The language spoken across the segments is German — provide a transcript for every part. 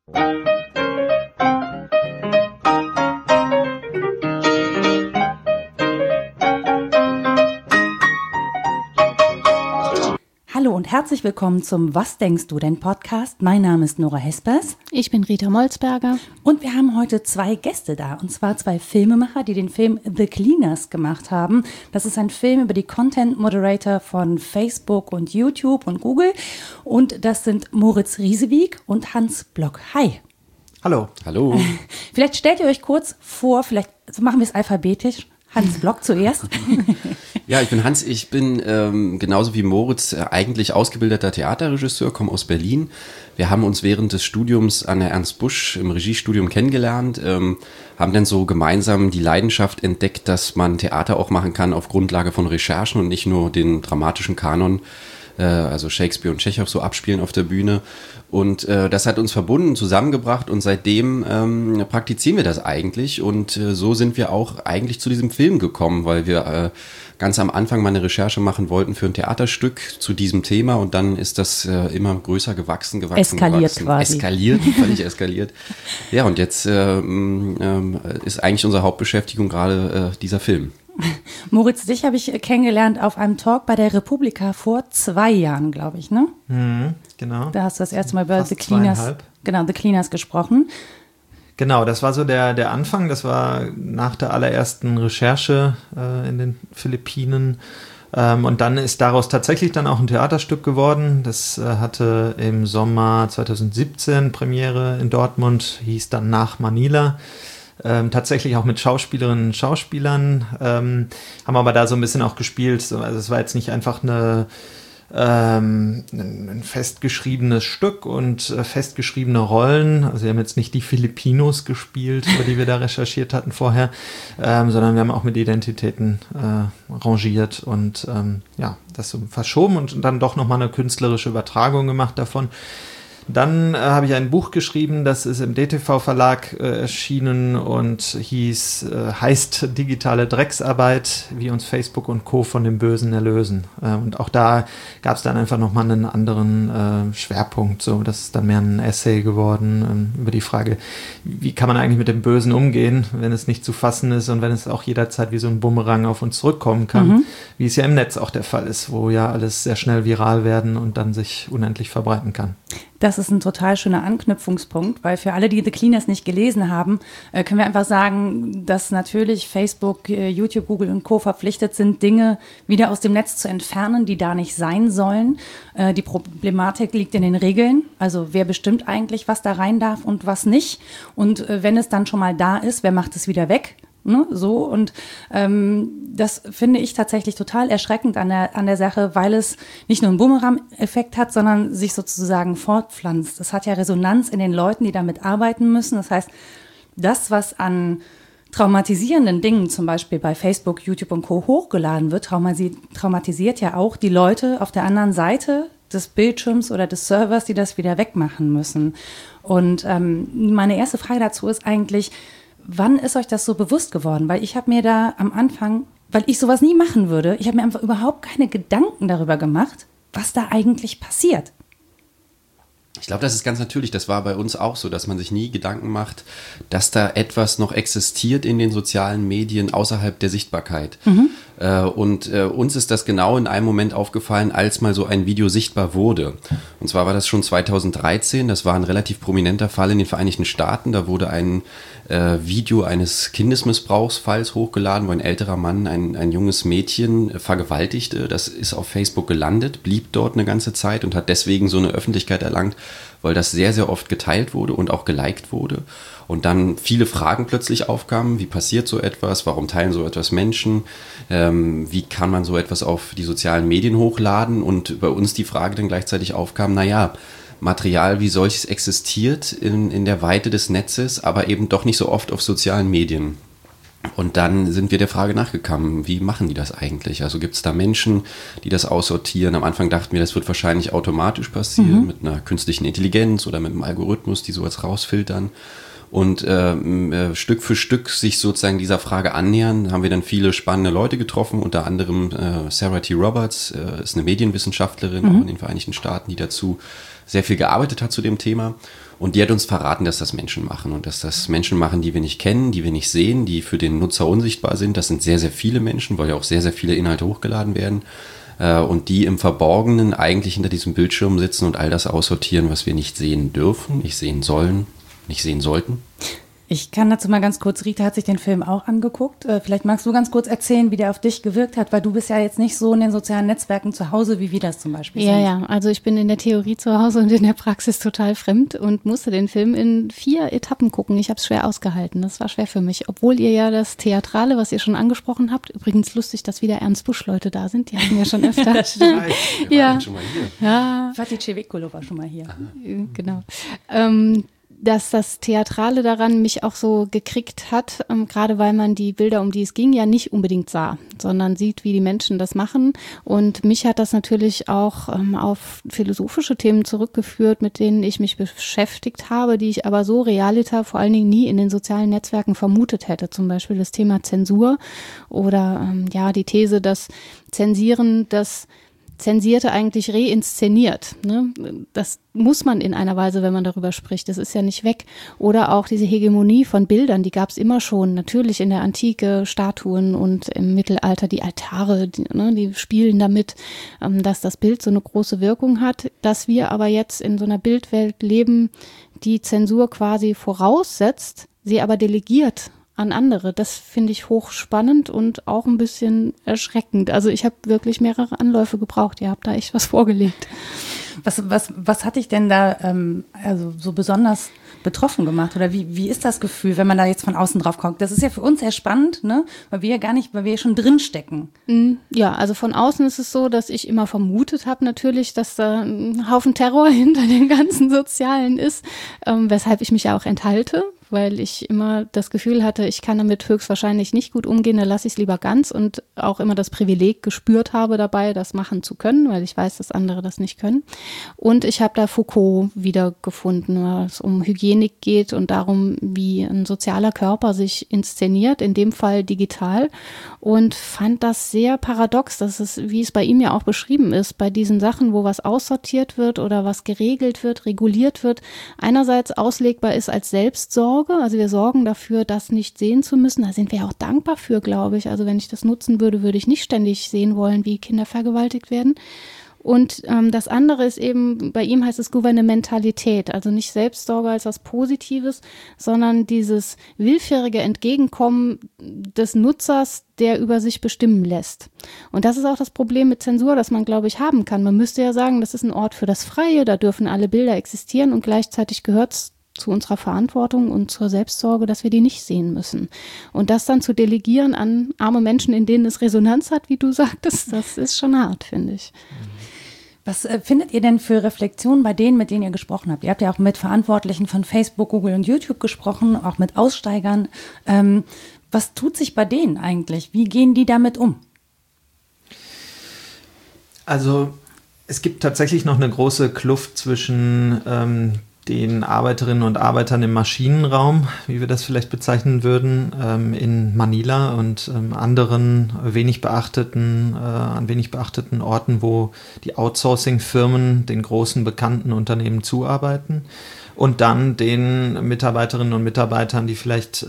Hallo und herzlich willkommen zum Was denkst du denn Podcast. Mein Name ist Nora Hespers. Ich bin Rita Molzberger. Und wir haben heute zwei Gäste da, und zwar zwei Filmemacher, die den Film The Cleaners gemacht haben. Das ist ein Film über die Content Moderator von Facebook und YouTube und Google. Und das sind Moritz Riesewig und Hans Block. Hi. Hallo. Hallo. Vielleicht stellt ihr euch kurz vor, vielleicht machen wir es alphabetisch. Hans Block zuerst. Ja, ich bin Hans. Ich bin genauso wie Moritz eigentlich ausgebildeter Theaterregisseur, komme aus Berlin. Wir haben uns während des Studiums an der Ernst Busch im Regiestudium kennengelernt, haben dann so gemeinsam die Leidenschaft entdeckt, dass man Theater auch machen kann auf Grundlage von Recherchen und nicht nur den dramatischen Kanon, also Shakespeare und Tschechow so abspielen auf der Bühne. Und das hat uns verbunden, zusammengebracht, und seitdem praktizieren wir das eigentlich. Und so sind wir auch eigentlich zu diesem Film gekommen, weil wir ganz am Anfang mal eine Recherche machen wollten für ein Theaterstück zu diesem Thema, und dann ist das immer größer gewachsen. Eskaliert quasi. Völlig eskaliert. Ja, und jetzt ist eigentlich unsere Hauptbeschäftigung gerade dieser Film. Moritz, dich habe ich kennengelernt auf einem Talk bei der Republika vor 2 Jahren, glaube ich, ne? Genau. Da hast du das erste Mal über Fast The Cleaners, 2,5. genau, The Cleaners gesprochen. Genau, das war so der Anfang. Das war nach der allerersten Recherche in den Philippinen. Und dann ist daraus tatsächlich dann auch ein Theaterstück geworden. Das hatte im Sommer 2017 Premiere in Dortmund, hieß dann Nach Manila. Tatsächlich auch mit Schauspielerinnen und Schauspielern, haben aber da so ein bisschen auch gespielt. Also es war jetzt nicht einfach ein festgeschriebenes Stück und festgeschriebene Rollen. Also wir haben jetzt nicht die Filipinos gespielt, über die wir da recherchiert hatten vorher, sondern wir haben auch mit Identitäten rangiert und das so verschoben und dann doch nochmal eine künstlerische Übertragung gemacht davon. Dann habe ich ein Buch geschrieben, das ist im DTV-Verlag erschienen und heißt Digitale Drecksarbeit, wie uns Facebook und Co. von dem Bösen erlösen. Und auch da gab es dann einfach nochmal einen anderen Schwerpunkt. So, das ist dann mehr ein Essay geworden über die Frage, wie kann man eigentlich mit dem Bösen umgehen, wenn es nicht zu fassen ist und wenn es auch jederzeit wie so ein Bumerang auf uns zurückkommen kann, wie es ja im Netz auch der Fall ist, wo ja alles sehr schnell viral werden und dann sich unendlich verbreiten kann. Das ist ein total schöner Anknüpfungspunkt, weil für alle, die The Cleaners nicht gelesen haben, können wir einfach sagen, dass natürlich Facebook, YouTube, Google und Co. verpflichtet sind, Dinge wieder aus dem Netz zu entfernen, die da nicht sein sollen. Die Problematik liegt in den Regeln, also wer bestimmt eigentlich, was da rein darf und was nicht. Und wenn es dann schon mal da ist, wer macht es wieder weg? Ne, so, und das finde ich tatsächlich total erschreckend an der Sache, weil es nicht nur einen Bumerang-Effekt hat, sondern sich sozusagen fortpflanzt. Das hat ja Resonanz in den Leuten, die damit arbeiten müssen. Das heißt, das, was an traumatisierenden Dingen zum Beispiel bei Facebook, YouTube und Co. hochgeladen wird, traumatisiert ja auch die Leute auf der anderen Seite des Bildschirms oder des Servers, die das wieder wegmachen müssen. Und meine erste Frage dazu ist eigentlich, wann ist euch das so bewusst geworden? Weil ich habe mir da am Anfang, weil ich sowas nie machen würde, ich habe mir einfach überhaupt keine Gedanken darüber gemacht, was da eigentlich passiert. Ich glaube, das ist ganz natürlich. Das war bei uns auch so, dass man sich nie Gedanken macht, dass da etwas noch existiert in den sozialen Medien außerhalb der Sichtbarkeit. Und uns ist das genau in einem Moment aufgefallen, als mal so ein Video sichtbar wurde. Und zwar war das schon 2013. Das war ein relativ prominenter Fall in den Vereinigten Staaten. Da wurde ein Video eines Kindesmissbrauchsfalls hochgeladen, wo ein älterer Mann ein junges Mädchen vergewaltigte. Das ist auf Facebook gelandet, blieb dort eine ganze Zeit und hat deswegen so eine Öffentlichkeit erlangt, weil das sehr, sehr oft geteilt wurde und auch geliked wurde. Und dann viele Fragen plötzlich aufkamen. Wie passiert so etwas? Warum teilen so etwas Menschen? Wie kann man so etwas auf die sozialen Medien hochladen? Und bei uns die Frage dann gleichzeitig aufkam, Material wie solches existiert in der Weite des Netzes, aber eben doch nicht so oft auf sozialen Medien. Und dann sind wir der Frage nachgekommen, wie machen die das eigentlich? Also gibt es da Menschen, die das aussortieren? Am Anfang dachten wir, das wird wahrscheinlich automatisch passieren mit einer künstlichen Intelligenz oder mit einem Algorithmus, die sowas rausfiltern. Und Stück für Stück sich sozusagen dieser Frage annähern, haben wir dann viele spannende Leute getroffen, unter anderem Sarah T. Roberts, ist eine Medienwissenschaftlerin auch in den Vereinigten Staaten, die dazu sehr viel gearbeitet hat zu dem Thema. Und die hat uns verraten, dass das Menschen machen und dass das Menschen machen, die wir nicht kennen, die wir nicht sehen, die für den Nutzer unsichtbar sind. Das sind sehr, sehr viele Menschen, weil ja auch sehr, sehr viele Inhalte hochgeladen werden und die im Verborgenen eigentlich hinter diesem Bildschirm sitzen und all das aussortieren, was wir nicht sehen dürfen, nicht sehen sollen, nicht sehen sollten. Ich kann dazu mal ganz kurz, Rita hat sich den Film auch angeguckt. Vielleicht magst du ganz kurz erzählen, wie der auf dich gewirkt hat, weil du bist ja jetzt nicht so in den sozialen Netzwerken zu Hause, wie wir das zum Beispiel sind. Ja, also ich bin in der Theorie zu Hause und in der Praxis total fremd und musste den Film in 4 Etappen gucken. Ich habe es schwer ausgehalten, das war schwer für mich. Obwohl ihr ja das Theatrale, was ihr schon angesprochen habt, übrigens lustig, dass wieder Ernst Busch-Leute da sind, die hatten wir schon öfter. Wir waren schon mal hier. Ja. Fatih Cevicolo war schon mal hier. Genau. Dass das Theatrale daran mich auch so gekriegt hat, gerade weil man die Bilder, um die es ging, ja nicht unbedingt sah, sondern sieht, wie die Menschen das machen. Und mich hat das natürlich auch auf philosophische Themen zurückgeführt, mit denen ich mich beschäftigt habe, die ich aber so realiter vor allen Dingen nie in den sozialen Netzwerken vermutet hätte. Zum Beispiel das Thema Zensur oder die These, dass Zensieren das Zensierte eigentlich reinszeniert. Ne? Das muss man in einer Weise, wenn man darüber spricht. Das ist ja nicht weg. Oder auch diese Hegemonie von Bildern, die gab es immer schon. Natürlich in der Antike Statuen und im Mittelalter die Altare, die spielen damit, dass das Bild so eine große Wirkung hat. Dass wir aber jetzt in so einer Bildwelt leben, die Zensur quasi voraussetzt, sie aber delegiert an andere. Das finde ich hochspannend und auch ein bisschen erschreckend. Also ich habe wirklich mehrere Anläufe gebraucht. Ihr habt da echt was vorgelegt. Was hat dich denn da also so besonders betroffen gemacht? Oder wie ist das Gefühl, wenn man da jetzt von außen drauf guckt? Das ist ja für uns sehr spannend, ne? Weil wir schon drin stecken. Ja, also von außen ist es so, dass ich immer vermutet habe natürlich, dass da ein Haufen Terror hinter dem ganzen Sozialen ist, weshalb ich mich ja auch enthalte, weil ich immer das Gefühl hatte, ich kann damit höchstwahrscheinlich nicht gut umgehen, da lasse ich es lieber ganz und auch immer das Privileg gespürt habe dabei, das machen zu können, weil ich weiß, dass andere das nicht können. Und ich habe da Foucault wiedergefunden, weil es um Hygienik geht und darum, wie ein sozialer Körper sich inszeniert, in dem Fall digital, und fand das sehr paradox, dass es, wie es bei ihm ja auch beschrieben ist, bei diesen Sachen, wo was aussortiert wird oder was geregelt wird, reguliert wird, einerseits auslegbar ist als Selbstsorge. Also wir sorgen dafür, das nicht sehen zu müssen. Da sind wir ja auch dankbar für, glaube ich. Also wenn ich das nutzen würde, würde ich nicht ständig sehen wollen, wie Kinder vergewaltigt werden. Und das andere ist eben, bei ihm heißt es Gouvernementalität, also nicht Selbstsorge als was Positives, sondern dieses willfährige Entgegenkommen des Nutzers, der über sich bestimmen lässt. Und das ist auch das Problem mit Zensur, das man, glaube ich, haben kann. Man müsste ja sagen, das ist ein Ort für das Freie, da dürfen alle Bilder existieren und gleichzeitig gehört es zu unserer Verantwortung und zur Selbstsorge, dass wir die nicht sehen müssen. Und das dann zu delegieren an arme Menschen, in denen es Resonanz hat, wie du sagtest, das ist schon hart, finde ich. Was findet ihr denn für Reflexionen bei denen, mit denen ihr gesprochen habt? Ihr habt ja auch mit Verantwortlichen von Facebook, Google und YouTube gesprochen, auch mit Aussteigern. Was tut sich bei denen eigentlich? Wie gehen die damit um? Also es gibt tatsächlich noch eine große Kluft zwischen den Arbeiterinnen und Arbeitern im Maschinenraum, wie wir das vielleicht bezeichnen würden, in Manila und anderen an wenig beachteten Orten, wo die Outsourcing-Firmen den großen bekannten Unternehmen zuarbeiten, und dann den Mitarbeiterinnen und Mitarbeitern, die vielleicht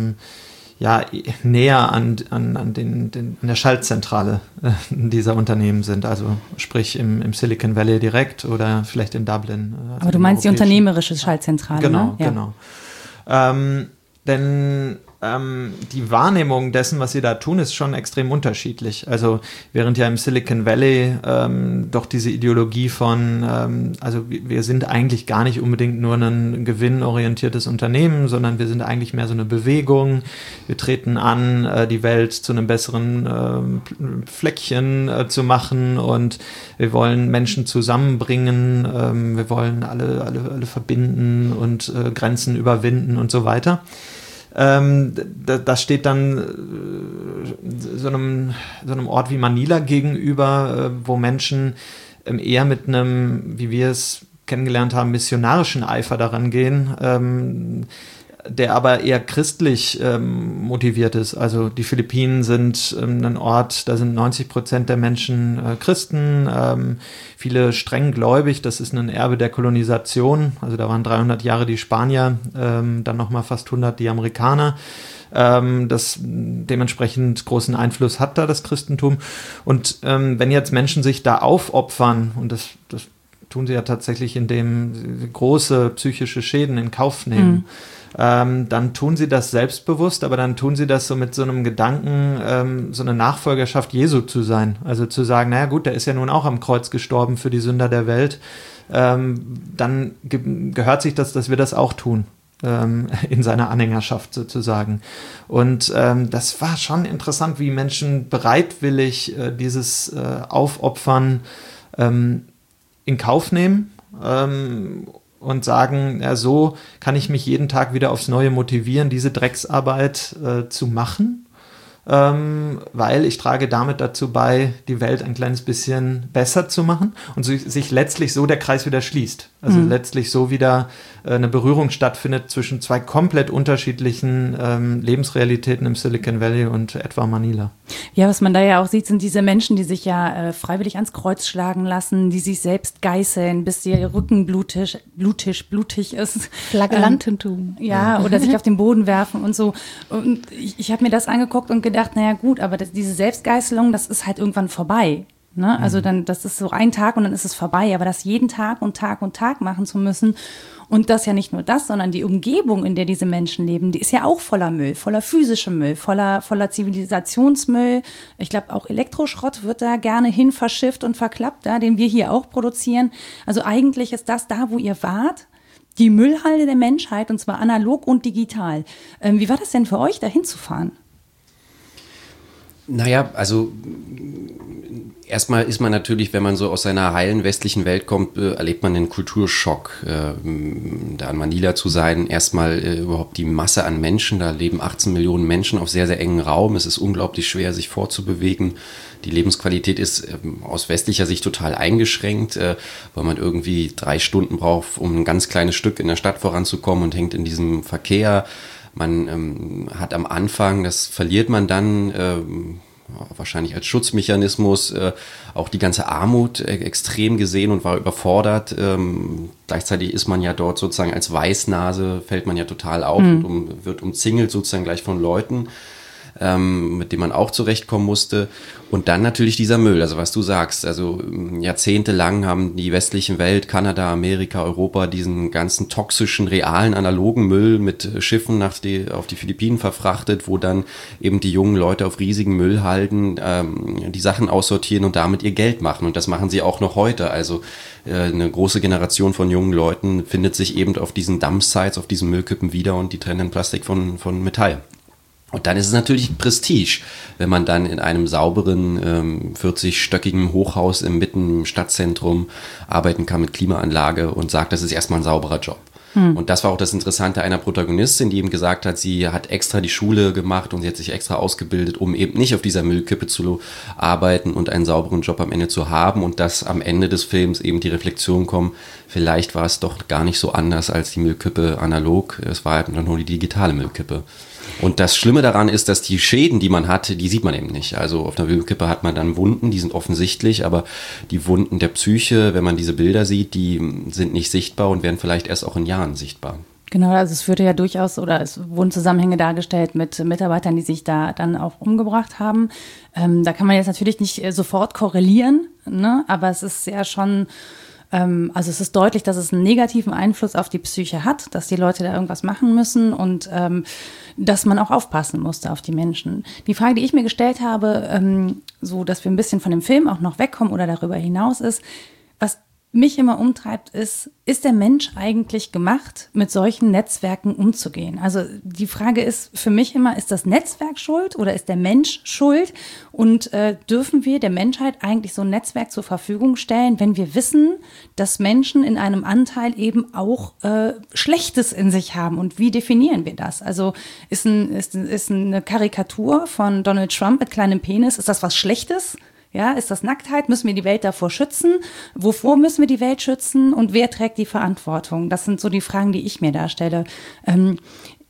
näher an der Schaltzentrale dieser Unternehmen sind, also sprich im Silicon Valley direkt oder vielleicht in Dublin. Aber du meinst die unternehmerische Schaltzentrale, genau, ne? Ja. Genau. Denn die Wahrnehmung dessen, was sie da tun, ist schon extrem unterschiedlich. Also während ja im Silicon Valley doch diese Ideologie von, also wir sind eigentlich gar nicht unbedingt nur ein gewinnorientiertes Unternehmen, sondern wir sind eigentlich mehr so eine Bewegung. Wir treten an, die Welt zu einem besseren Fleckchen zu machen, und wir wollen Menschen zusammenbringen, wir wollen alle verbinden und Grenzen überwinden und so weiter. Das steht dann so einem Ort wie Manila gegenüber, wo Menschen eher mit einem, wie wir es kennengelernt haben, missionarischen Eifer daran gehen, der aber eher christlich motiviert ist. Also die Philippinen sind ein Ort, da sind 90% der Menschen Christen, viele streng gläubig, das ist ein Erbe der Kolonisation, also da waren 300 Jahre die Spanier, dann nochmal fast 100 die Amerikaner. Das dementsprechend großen Einfluss hat da das Christentum. Und wenn jetzt Menschen sich da aufopfern, und das tun sie ja tatsächlich, indem sie große psychische Schäden in Kauf nehmen, dann tun sie das selbstbewusst, aber dann tun sie das so mit so einem Gedanken, so eine Nachfolgerschaft Jesu zu sein. Also zu sagen, naja gut, der ist ja nun auch am Kreuz gestorben für die Sünder der Welt. Dann gehört sich das, dass wir das auch tun. In seiner Anhängerschaft sozusagen. Und das war schon interessant, wie Menschen bereitwillig dieses Aufopfern in Kauf nehmen und sagen, ja, so kann ich mich jeden Tag wieder aufs Neue motivieren, diese Drecksarbeit zu machen, weil ich trage damit dazu bei, die Welt ein kleines bisschen besser zu machen und sich letztlich so der Kreis wieder schließt. Also letztlich so wieder eine Berührung stattfindet zwischen zwei komplett unterschiedlichen Lebensrealitäten im Silicon Valley und etwa Manila. Ja, was man da ja auch sieht, sind diese Menschen, die sich ja freiwillig ans Kreuz schlagen lassen, die sich selbst geißeln, bis ihr Rücken blutig ist. Flagellantentum. Ja, oder sich auf den Boden werfen und so. Und ich habe mir das angeguckt und gedacht, naja gut, aber diese Selbstgeißelung, das ist halt irgendwann vorbei. Ne? Also dann, das ist so ein Tag und dann ist es vorbei. Aber das jeden Tag und Tag und Tag machen zu müssen und das ja nicht nur das, sondern die Umgebung, in der diese Menschen leben, die ist ja auch voller Müll, voller physischem Müll, voller Zivilisationsmüll. Ich glaube, auch Elektroschrott wird da gerne hin verschifft und verklappt, ja, den wir hier auch produzieren. Also eigentlich ist das da, wo ihr wart, die Müllhalde der Menschheit, und zwar analog und digital. Wie war das denn für euch, da hinzufahren? Naja, also erstmal ist man natürlich, wenn man so aus seiner heilen westlichen Welt kommt, erlebt man einen Kulturschock, da in Manila zu sein. Erstmal überhaupt die Masse an Menschen, da leben 18 Millionen Menschen auf sehr, sehr engen Raum. Es ist unglaublich schwer, sich fortzubewegen. Die Lebensqualität ist aus westlicher Sicht total eingeschränkt, weil man irgendwie 3 Stunden braucht, um ein ganz kleines Stück in der Stadt voranzukommen und hängt in diesem Verkehr. Man hat am Anfang, das verliert man dann wahrscheinlich als Schutzmechanismus, auch die ganze Armut extrem gesehen und war überfordert. Gleichzeitig ist man ja dort sozusagen als Weißnase, fällt man ja total auf und wird umzingelt sozusagen gleich von Leuten, mit dem man auch zurechtkommen musste. Und dann natürlich dieser Müll, also was du sagst, also jahrzehntelang haben die westlichen Welt, Kanada, Amerika, Europa diesen ganzen toxischen, realen, analogen Müll mit Schiffen auf die Philippinen verfrachtet, wo dann eben die jungen Leute auf riesigen Müllhalden die Sachen aussortieren und damit ihr Geld machen. Und das machen sie auch noch heute. Also eine große Generation von jungen Leuten findet sich eben auf diesen Dumpsites, auf diesen Müllkippen wieder und die trennen Plastik von Metall. Und dann ist es natürlich Prestige, wenn man dann in einem sauberen 40-stöckigen Hochhaus mitten im Stadtzentrum arbeiten kann mit Klimaanlage und sagt, das ist erstmal ein sauberer Job. Und das war auch das Interessante einer Protagonistin, die eben gesagt hat, sie hat extra die Schule gemacht und sie hat sich extra ausgebildet, um eben nicht auf dieser Müllkippe zu arbeiten und einen sauberen Job am Ende zu haben und dass am Ende des Films eben die Reflexion kommt, vielleicht war es doch gar nicht so anders als die Müllkippe analog, es war halt nur die digitale Müllkippe. Und das Schlimme daran ist, dass die Schäden, die man hat, die sieht man eben nicht. Also auf einer Müllkippe hat man dann Wunden, die sind offensichtlich, aber die Wunden der Psyche, wenn man diese Bilder sieht, die sind nicht sichtbar und werden vielleicht erst auch in Jahren sichtbar. Genau, also es führte ja durchaus, oder es wurden Zusammenhänge dargestellt mit Mitarbeitern, die sich da dann auch umgebracht haben. Da kann man jetzt natürlich nicht sofort korrelieren, ne? Aber es ist ja schon, also es ist deutlich, dass es einen negativen Einfluss auf die Psyche hat, dass die Leute da irgendwas machen müssen und dass man auch aufpassen musste auf die Menschen. Die Frage, die ich mir gestellt habe, so dass wir ein bisschen von dem Film auch noch wegkommen oder darüber hinaus ist, was mich immer umtreibt, ist der Mensch eigentlich gemacht, mit solchen Netzwerken umzugehen? Also die Frage ist für mich immer, ist das Netzwerk schuld oder ist der Mensch schuld? Und dürfen wir der Menschheit eigentlich so ein Netzwerk zur Verfügung stellen, wenn wir wissen, dass Menschen in einem Anteil eben auch Schlechtes in sich haben? Und wie definieren wir das? Also ist eine Karikatur von Donald Trump mit kleinem Penis, ist das was Schlechtes? Ja, ist das Nacktheit? Müssen wir die Welt davor schützen? Wovor müssen wir die Welt schützen? Und wer trägt die Verantwortung? Das sind so die Fragen, die ich mir da stelle.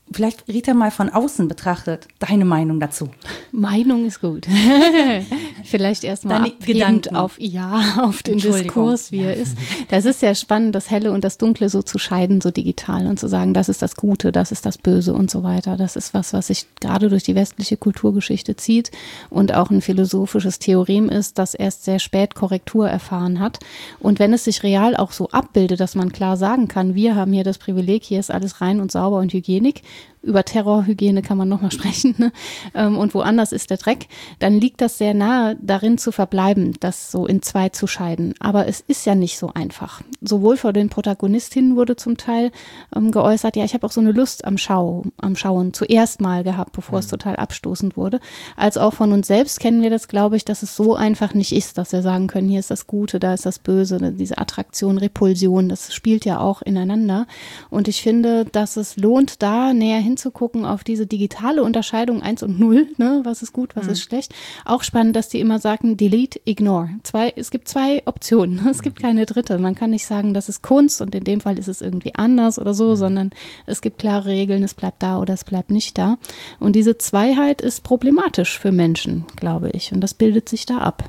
Vielleicht, Rita, mal von außen betrachtet, deine Meinung dazu. Meinung ist gut. Vielleicht erstmal Gedanken auf den Diskurs, wie er ist. Das ist sehr spannend, das Helle und das Dunkle so zu scheiden, so digital und zu sagen, das ist das Gute, das ist das Böse und so weiter. Das ist was sich gerade durch die westliche Kulturgeschichte zieht und auch ein philosophisches Theorem ist, das erst sehr spät Korrektur erfahren hat. Und wenn es sich real auch so abbildet, dass man klar sagen kann, wir haben hier das Privileg, hier ist alles rein und sauber und Hygienik, über Terrorhygiene kann man nochmal sprechen, ne? Und woanders ist der Dreck, dann liegt das sehr nahe, darin zu verbleiben, das so in zwei zu scheiden. Aber es ist ja nicht so einfach. Sowohl vor den Protagonistinnen wurde zum Teil geäußert, ja, ich habe auch so eine Lust am Schauen zuerst mal gehabt, bevor es total abstoßend wurde, als auch von uns selbst kennen wir das, glaube ich, dass es so einfach nicht ist, dass wir sagen können, hier ist das Gute, da ist das Böse, diese Attraktion, Repulsion, das spielt ja auch ineinander. Und ich finde, dass es lohnt, da näher hinzugucken auf diese digitale Unterscheidung 1 und 0, ne? Was ist gut, was ist schlecht. Auch spannend, dass die immer sagen, delete, ignore. Es gibt zwei Optionen, es gibt keine dritte. Man kann nicht sagen, das ist Kunst und in dem Fall ist es irgendwie anders oder so, sondern es gibt klare Regeln, es bleibt da oder es bleibt nicht da. Und diese Zweiheit ist problematisch für Menschen, glaube ich. Und das bildet sich da ab.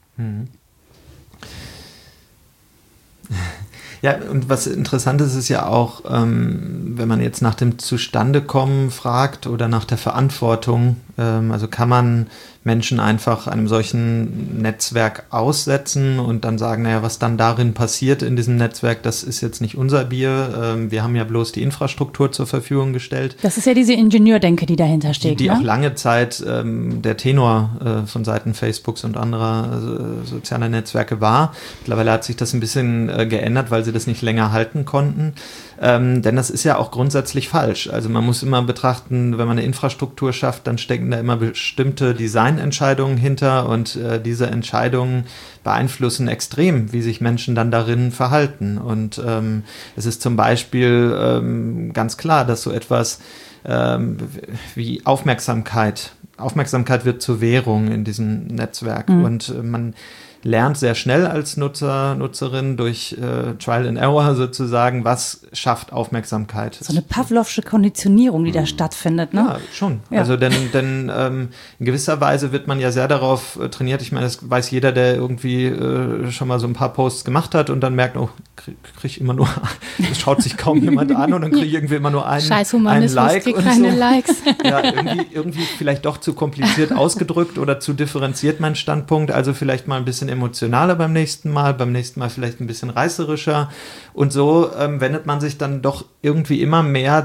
Ja, und was interessant ist ja auch, wenn man jetzt nach dem Zustandekommen fragt oder nach der Verantwortung, also kann man Menschen einfach einem solchen Netzwerk aussetzen und dann sagen, naja, was dann darin passiert in diesem Netzwerk, das ist jetzt nicht unser Bier. Wir haben ja bloß die Infrastruktur zur Verfügung gestellt. Das ist ja diese Ingenieurdenke, die dahinter steht. Die ne? auch lange Zeit der Tenor von Seiten Facebooks und anderer sozialer Netzwerke war. Mittlerweile hat sich das ein bisschen geändert, weil sie das nicht länger halten konnten. Denn das ist ja auch grundsätzlich falsch. Also man muss immer betrachten, wenn man eine Infrastruktur schafft, dann stecken da immer bestimmte Designentscheidungen hinter und diese Entscheidungen beeinflussen extrem, wie sich Menschen dann darin verhalten. Und es ist zum Beispiel ganz klar, dass so etwas wie Aufmerksamkeit wird zur Währung in diesem Netzwerk. Und man lernt sehr schnell als Nutzerin durch Trial and Error sozusagen, was schafft Aufmerksamkeit. So eine Pavlovsche Konditionierung, die da stattfindet, ne? Ja, schon. Ja. Also denn in gewisser Weise wird man ja sehr darauf trainiert. Ich meine, das weiß jeder, der irgendwie schon mal so ein paar Posts gemacht hat und dann merkt, oh, krieg immer nur, es schaut sich kaum jemand an und dann kriege ich irgendwie immer nur einen Like und keine so. Likes. Ja, irgendwie vielleicht doch zu kompliziert ausgedrückt oder zu differenziert mein Standpunkt. Also vielleicht mal ein bisschen emotionaler beim nächsten Mal vielleicht ein bisschen reißerischer und so wendet man sich dann doch irgendwie immer mehr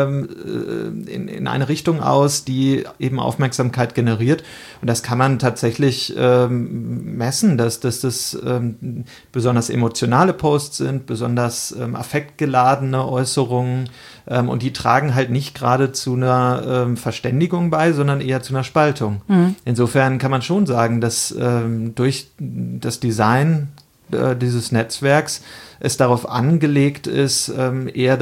in eine Richtung aus, die eben Aufmerksamkeit generiert und das kann man tatsächlich messen, dass das besonders emotionale Posts sind, besonders affektgeladene Äußerungen und die tragen halt nicht gerade zu einer Verständigung bei, sondern eher zu einer Spaltung. Insofern kann man schon sagen, dass durch das Design dieses Netzwerks es darauf angelegt ist, eher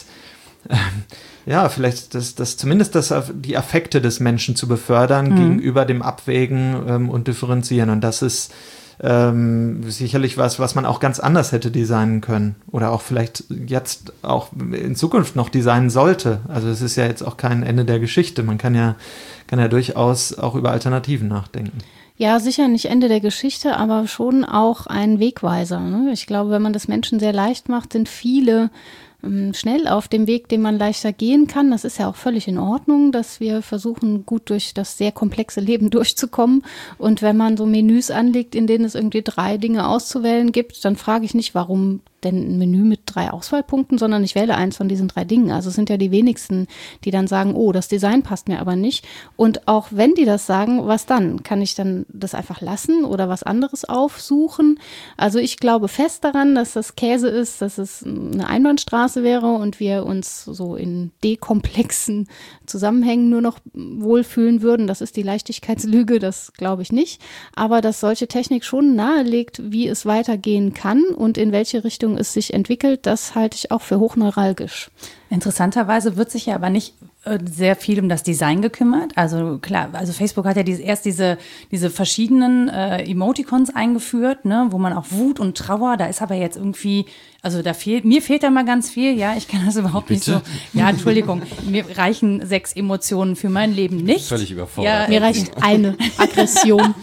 vielleicht zumindest die Affekte des Menschen zu befördern gegenüber dem Abwägen und Differenzieren. Und das ist sicherlich was man auch ganz anders hätte designen können oder auch vielleicht jetzt auch in Zukunft noch designen sollte. Also es ist ja jetzt auch kein Ende der Geschichte. Man kann ja durchaus auch über Alternativen nachdenken. Ja, sicher nicht Ende der Geschichte, aber schon auch ein Wegweiser, ne? Ich glaube, wenn man das Menschen sehr leicht macht, sind viele schnell auf dem Weg, den man leichter gehen kann. Das ist ja auch völlig in Ordnung, dass wir versuchen, gut durch das sehr komplexe Leben durchzukommen. Und wenn man so Menüs anlegt, in denen es irgendwie 3 Dinge auszuwählen gibt, dann frage ich nicht, warum denn ein Menü mit 3 Auswahlpunkten, sondern ich wähle eins von diesen 3 Dingen. Also es sind ja die wenigsten, die dann sagen, oh, das Design passt mir aber nicht. Und auch wenn die das sagen, was dann? Kann ich dann das einfach lassen oder was anderes aufsuchen? Also ich glaube fest daran, dass das Käse ist, dass es eine Einbahnstraße wäre und wir uns so in dekomplexen Zusammenhängen nur noch wohlfühlen würden. Das ist die Leichtigkeitslüge, das glaube ich nicht. Aber dass solche Technik schon nahelegt, wie es weitergehen kann und in welche Richtung es sich entwickelt, das halte ich auch für hochneuralgisch. Interessanterweise wird sich ja aber nicht sehr viel um das Design gekümmert. Also klar, also Facebook hat ja erst diese verschiedenen Emoticons eingeführt, ne, wo man auch Wut und Trauer, da ist aber jetzt irgendwie, also mir fehlt da mal ganz viel, ja, ich kann das überhaupt nicht so. Ja, Entschuldigung, mir reichen 6 Emotionen für mein Leben nicht. Völlig überfordert. Ja, mir reicht eine Aggression.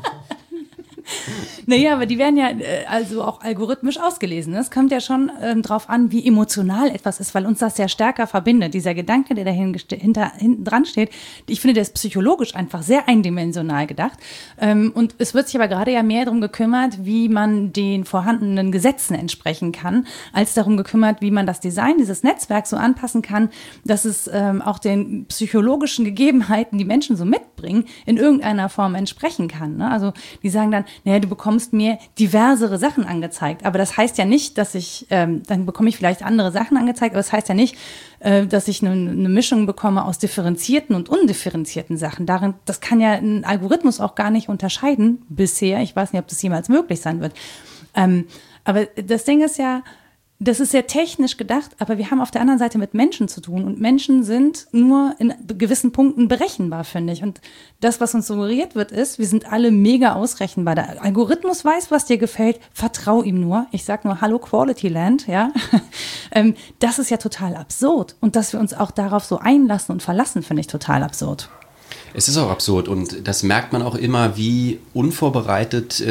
Naja, aber die werden ja also auch algorithmisch ausgelesen. Es kommt ja schon drauf an, wie emotional etwas ist, weil uns das ja stärker verbindet. Dieser Gedanke, der da hinten dran steht, ich finde, der ist psychologisch einfach sehr eindimensional gedacht. Und es wird sich aber gerade ja mehr darum gekümmert, wie man den vorhandenen Gesetzen entsprechen kann, als darum gekümmert, wie man das Design dieses Netzwerks so anpassen kann, dass es auch den psychologischen Gegebenheiten, die Menschen so mitbringen, in irgendeiner Form entsprechen kann. Ne? Also die sagen dann, naja, du bekommst mir diversere Sachen angezeigt. Aber das heißt ja nicht, dass dann bekomme ich vielleicht andere Sachen angezeigt, aber das heißt ja nicht, dass ich eine Mischung bekomme aus differenzierten und undifferenzierten Sachen. Das kann ja ein Algorithmus auch gar nicht unterscheiden bisher. Ich weiß nicht, ob das jemals möglich sein wird. Aber das Ding ist ja, das ist sehr technisch gedacht, aber wir haben auf der anderen Seite mit Menschen zu tun und Menschen sind nur in gewissen Punkten berechenbar, finde ich. Und das, was uns suggeriert wird, ist, wir sind alle mega ausrechenbar. Der Algorithmus weiß, was dir gefällt, vertrau ihm nur. Ich sag nur Hallo Quality Land, ja. Das ist ja total absurd. Und dass wir uns auch darauf so einlassen und verlassen, finde ich total absurd. Es ist auch absurd und das merkt man auch immer, wie unvorbereitet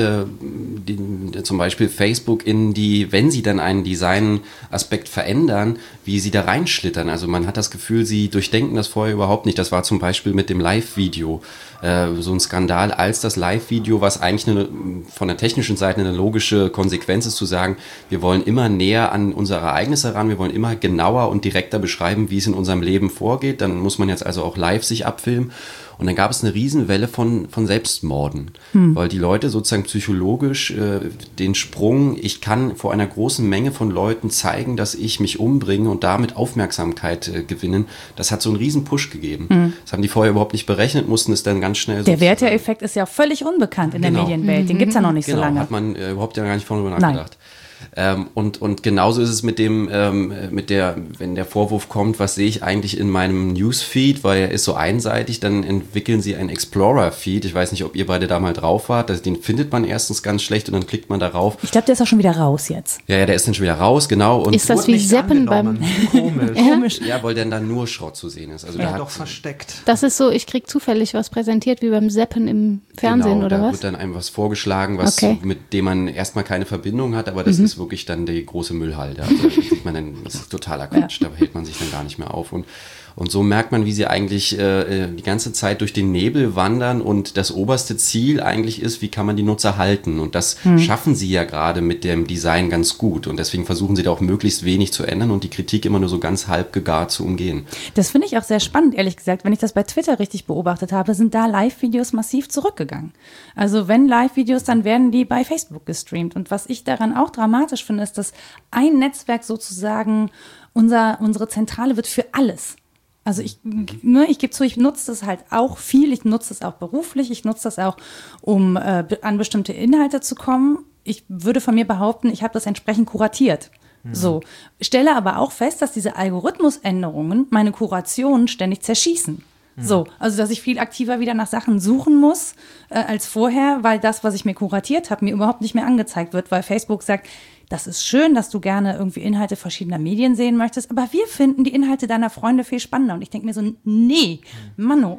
zum Beispiel Facebook wenn sie dann einen Design-Aspekt verändern, wie sie da reinschlittern. Also man hat das Gefühl, sie durchdenken das vorher überhaupt nicht. Das war zum Beispiel mit dem Live-Video so ein Skandal, als das Live-Video, was eigentlich von der technischen Seite eine logische Konsequenz ist, zu sagen, wir wollen immer näher an unsere Ereignisse ran, wir wollen immer genauer und direkter beschreiben, wie es in unserem Leben vorgeht. Dann muss man jetzt also auch live sich abfilmen. Und dann gab es eine Riesenwelle von Selbstmorden, weil die Leute sozusagen psychologisch den Sprung, ich kann vor einer großen Menge von Leuten zeigen, dass ich mich umbringe und damit Aufmerksamkeit gewinnen, das hat so einen riesen Push gegeben. Das haben die vorher überhaupt nicht berechnet, mussten es dann ganz schnell... Der Werteeffekt ist ja völlig unbekannt in der Medienwelt, den gibt es ja noch nicht so lange. Hat man überhaupt ja gar nicht vorher nachgedacht. Und genauso ist es mit wenn der Vorwurf kommt, was sehe ich eigentlich in meinem Newsfeed, weil er ist so einseitig, dann entwickeln sie einen Explorer-Feed. Ich weiß nicht, ob ihr beide da mal drauf wart. Den findet man erstens ganz schlecht und dann klickt man darauf. Ich glaube, der ist auch schon wieder raus jetzt. Ja, der ist dann schon wieder raus, genau. Und ist das wie Zappen beim... Komisch. Ja, weil dann nur Schrott zu sehen ist. Also ja, doch versteckt. Das ist so, ich kriege zufällig was präsentiert, wie beim Zappen im Fernsehen, genau, oder da was? wird dann einem was vorgeschlagen, mit dem man erstmal keine Verbindung hat, aber das ist wirklich dann die große Müllhalde. Also da sieht man dann, das ist totaler Quatsch, da hält man sich dann gar nicht mehr auf. Und so merkt man, wie sie eigentlich die ganze Zeit durch den Nebel wandern und das oberste Ziel eigentlich ist, wie kann man die Nutzer halten. Und das schaffen sie ja gerade mit dem Design ganz gut. Und deswegen versuchen sie da auch möglichst wenig zu ändern und die Kritik immer nur so ganz halb gegart zu umgehen. Das finde ich auch sehr spannend, ehrlich gesagt. Wenn ich das bei Twitter richtig beobachtet habe, sind da Live-Videos massiv zurückgegangen. Also wenn Live-Videos, dann werden die bei Facebook gestreamt. Und was ich daran auch dramatisch finde, ist, dass ein Netzwerk sozusagen unsere Zentrale wird für alles. Also ich gebe zu, ich nutze das halt auch viel, ich nutze das auch beruflich, ich nutze das auch, um an bestimmte Inhalte zu kommen. Ich würde von mir behaupten, ich habe das entsprechend kuratiert. So, stelle aber auch fest, dass diese Algorithmusänderungen meine Kuration ständig zerschießen. So, also dass ich viel aktiver wieder nach Sachen suchen muss als vorher, weil das, was ich mir kuratiert habe, mir überhaupt nicht mehr angezeigt wird, weil Facebook sagt, das ist schön, dass du gerne irgendwie Inhalte verschiedener Medien sehen möchtest, aber wir finden die Inhalte deiner Freunde viel spannender. Und ich denke mir so, nee, Manno.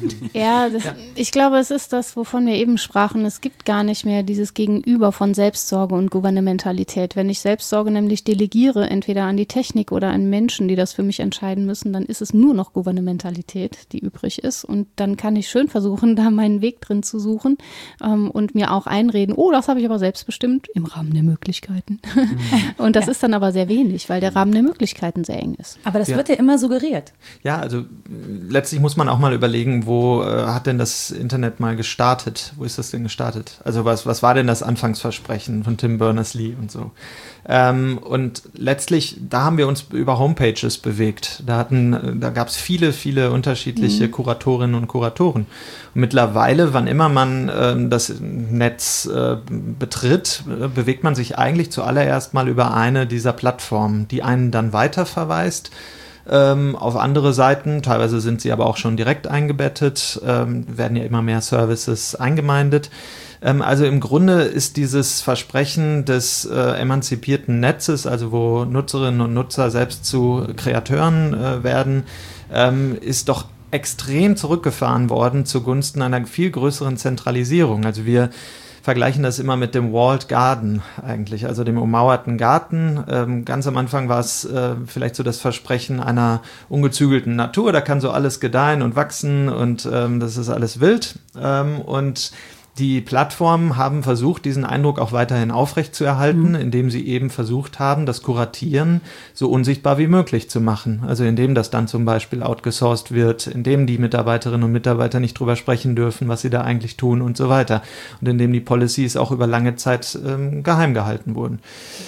Ja, ich glaube, es ist das, wovon wir eben sprachen. Es gibt gar nicht mehr dieses Gegenüber von Selbstsorge und Gouvernementalität. Wenn ich Selbstsorge nämlich delegiere, entweder an die Technik oder an Menschen, die das für mich entscheiden müssen, dann ist es nur noch Gouvernementalität, die übrig ist. Und dann kann ich schön versuchen, da meinen Weg drin zu suchen und mir auch einreden, oh, das habe ich aber selbstbestimmt im Rahmen der Möglichkeiten. Und das ist dann aber sehr wenig, weil der Rahmen der Möglichkeiten sehr eng ist. Aber das wird ja immer suggeriert. Ja, also letztlich muss man auch mal überlegen, wo hat denn das Internet mal gestartet? Wo ist das denn gestartet? Also was war denn das Anfangsversprechen von Tim Berners-Lee und so? Und letztlich, da haben wir uns über Homepages bewegt. Da gab es viele, viele unterschiedliche Kuratorinnen und Kuratoren. Und mittlerweile, wann immer man das Netz betritt, bewegt man sich eigentlich zuallererst mal über eine dieser Plattformen, die einen dann weiterverweist auf andere Seiten. Teilweise sind sie aber auch schon direkt eingebettet, werden ja immer mehr Services eingemeindet. Also im Grunde ist dieses Versprechen des emanzipierten Netzes, also wo Nutzerinnen und Nutzer selbst zu Kreateuren werden, ist doch extrem zurückgefahren worden zugunsten einer viel größeren Zentralisierung. Also wir vergleichen das immer mit dem Walled Garden eigentlich, also dem ummauerten Garten. Ganz am Anfang war es vielleicht so das Versprechen einer ungezügelten Natur, da kann so alles gedeihen und wachsen und das ist alles wild. Und die Plattformen haben versucht, diesen Eindruck auch weiterhin aufrechtzuerhalten, indem sie eben versucht haben, das Kuratieren so unsichtbar wie möglich zu machen. Also indem das dann zum Beispiel outgesourced wird, indem die Mitarbeiterinnen und Mitarbeiter nicht drüber sprechen dürfen, was sie da eigentlich tun und so weiter. Und indem die Policies auch über lange Zeit geheim gehalten wurden.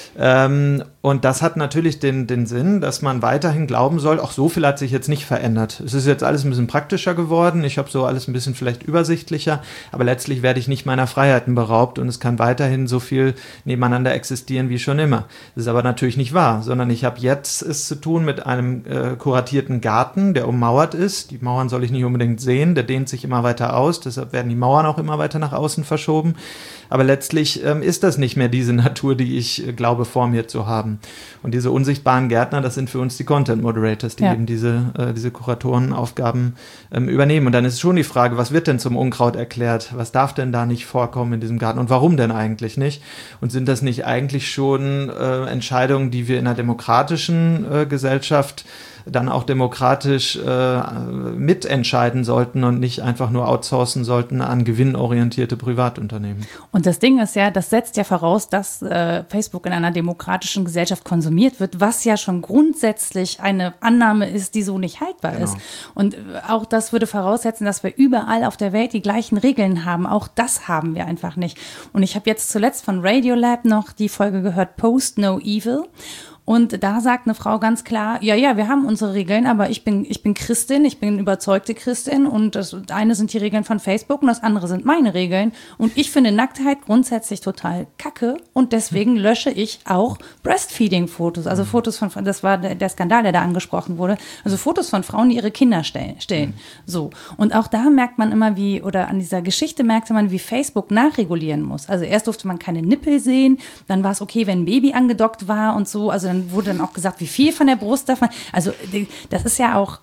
Und das hat natürlich den Sinn, dass man weiterhin glauben soll, auch so viel hat sich jetzt nicht verändert. Es ist jetzt alles ein bisschen praktischer geworden, ich habe so alles ein bisschen vielleicht übersichtlicher, aber letztlich werde ich nicht meiner Freiheiten beraubt und es kann weiterhin so viel nebeneinander existieren wie schon immer. Das ist aber natürlich nicht wahr, sondern ich habe jetzt es zu tun mit einem kuratierten Garten, der ummauert ist. Die Mauern soll ich nicht unbedingt sehen, der dehnt sich immer weiter aus, deshalb werden die Mauern auch immer weiter nach außen verschoben. Aber letztlich ist das nicht mehr diese Natur, die ich glaube vor mir zu haben. Und diese unsichtbaren Gärtner, das sind für uns die Content Moderators, die eben diese Kuratorenaufgaben übernehmen. Und dann ist schon die Frage, was wird denn zum Unkraut erklärt? Was darf denn da nicht vorkommen in diesem Garten? Und warum denn eigentlich nicht? Und sind das nicht eigentlich schon Entscheidungen, die wir in einer demokratischen Gesellschaft dann auch demokratisch mitentscheiden sollten und nicht einfach nur outsourcen sollten an gewinnorientierte Privatunternehmen. Und das Ding ist ja, das setzt ja voraus, dass Facebook in einer demokratischen Gesellschaft konsumiert wird, was ja schon grundsätzlich eine Annahme ist, die so nicht haltbar ist. Und auch das würde voraussetzen, dass wir überall auf der Welt die gleichen Regeln haben. Auch das haben wir einfach nicht. Und ich habe jetzt zuletzt von Radiolab noch die Folge gehört, Post No Evil. Und da sagt eine Frau ganz klar, ja, wir haben unsere Regeln, aber ich bin Christin, ich bin überzeugte Christin und das eine sind die Regeln von Facebook und das andere sind meine Regeln. Und ich finde Nacktheit grundsätzlich total kacke und deswegen lösche ich auch Breastfeeding-Fotos, also Fotos von, das war der Skandal, der da angesprochen wurde, also Fotos von Frauen, die ihre Kinder stillen. So. Und auch da merkt man immer oder an dieser Geschichte merkte man, wie Facebook nachregulieren muss. Also erst durfte man keine Nippel sehen, dann war es okay, wenn ein Baby angedockt war und so, also dann wurde dann auch gesagt, wie viel von der Brust darf man, also das ist ja auch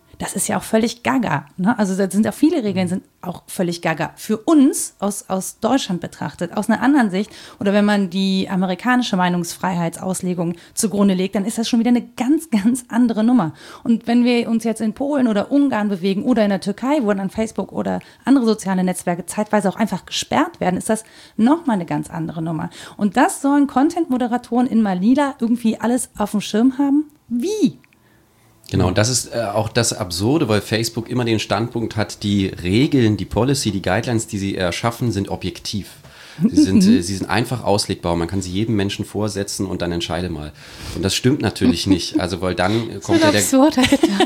völlig gaga, ne? Also da sind auch viele Regeln, sind auch völlig gaga. Für uns aus Deutschland betrachtet, aus einer anderen Sicht, oder wenn man die amerikanische Meinungsfreiheitsauslegung zugrunde legt, dann ist das schon wieder eine ganz, ganz andere Nummer. Und wenn wir uns jetzt in Polen oder Ungarn bewegen oder in der Türkei, wo dann Facebook oder andere soziale Netzwerke zeitweise auch einfach gesperrt werden, ist das nochmal eine ganz andere Nummer. Und das sollen Content-Moderatoren in Manila irgendwie alles auf dem Schirm haben? Wie? Genau, und das ist auch das Absurde, weil Facebook immer den Standpunkt hat, die Regeln, die Policy, die Guidelines, die sie erschaffen, sind objektiv. Sie sind einfach auslegbar. Man kann sie jedem Menschen vorsetzen und dann entscheide mal. Und das stimmt natürlich nicht. Also, weil dann kommt ja der... Absurd,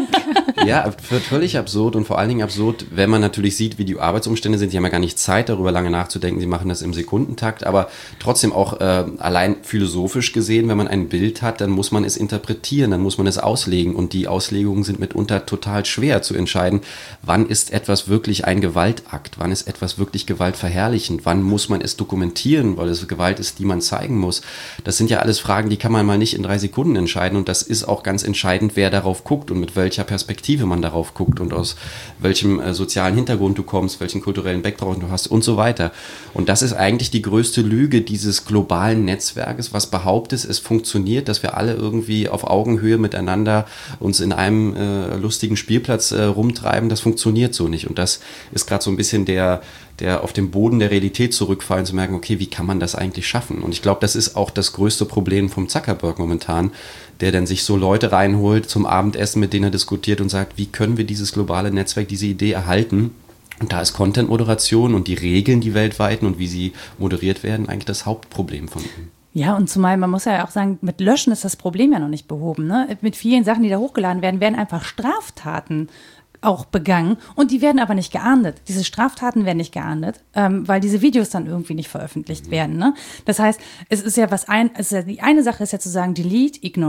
Ja, völlig absurd und vor allen Dingen absurd, wenn man natürlich sieht, wie die Arbeitsumstände sind. Die haben ja gar nicht Zeit, darüber lange nachzudenken. Sie machen das im Sekundentakt. Aber trotzdem auch allein philosophisch gesehen, wenn man ein Bild hat, dann muss man es interpretieren, dann muss man es auslegen. Und die Auslegungen sind mitunter total schwer zu entscheiden. Wann ist etwas wirklich ein Gewaltakt? Wann ist etwas wirklich gewaltverherrlichend? Wann muss man es dokumentieren, weil es Gewalt ist, die man zeigen muss? Das sind ja alles Fragen, die kann man mal nicht in 3 Sekunden entscheiden. Und das ist auch ganz entscheidend, wer darauf guckt und mit welcher Perspektive man darauf guckt und aus welchem sozialen Hintergrund du kommst, welchen kulturellen Background du hast und so weiter. Und das ist eigentlich die größte Lüge dieses globalen Netzwerkes, was behauptet, es funktioniert, dass wir alle irgendwie auf Augenhöhe miteinander uns in einem lustigen Spielplatz rumtreiben. Das funktioniert so nicht. Und das ist gerade so ein bisschen der auf den Boden der Realität zurückfallen, zu merken, okay, wie kann man das eigentlich schaffen? Und ich glaube, das ist auch das größte Problem vom Zuckerberg momentan, der dann sich so Leute reinholt zum Abendessen, mit denen er diskutiert und sagt, wie können wir dieses globale Netzwerk, diese Idee erhalten? Und da ist Content-Moderation und die Regeln, die weltweiten und wie sie moderiert werden, eigentlich das Hauptproblem von ihm. Ja, und zumal, man muss ja auch sagen, mit Löschen ist das Problem ja noch nicht behoben, ne? Mit vielen Sachen, die da hochgeladen werden, werden einfach Straftaten auch begangen und die werden aber nicht geahndet. Diese Straftaten werden nicht geahndet, weil diese Videos dann irgendwie nicht veröffentlicht werden. Ne? Das heißt, es ist ja die eine Sache ist ja zu sagen, delete, ignore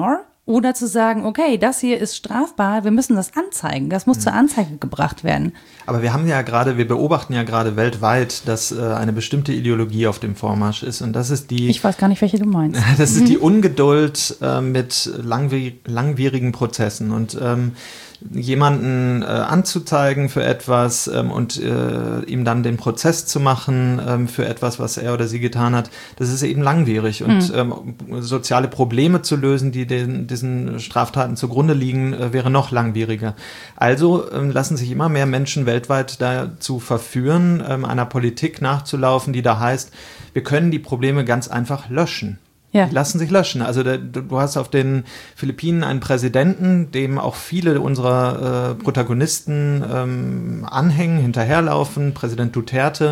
Oder zu sagen, okay, das hier ist strafbar, wir müssen das anzeigen. Das muss zur Anzeige gebracht werden. Aber wir beobachten ja gerade weltweit, dass eine bestimmte Ideologie auf dem Vormarsch ist. Und das ist die... Ich weiß gar nicht, welche du meinst. Das ist die Ungeduld mit langwierigen Prozessen. Und jemanden anzuzeigen für etwas und ihm dann den Prozess zu machen für etwas, was er oder sie getan hat, das ist eben langwierig. Und soziale Probleme zu lösen, die diesen Straftaten zugrunde liegen, wäre noch langwieriger. Also lassen sich immer mehr Menschen weltweit dazu verführen, einer Politik nachzulaufen, die da heißt, wir können die Probleme ganz einfach löschen. Ja. Die lassen sich löschen. Also du hast auf den Philippinen einen Präsidenten, dem auch viele unserer Protagonisten anhängen, hinterherlaufen, Präsident Duterte,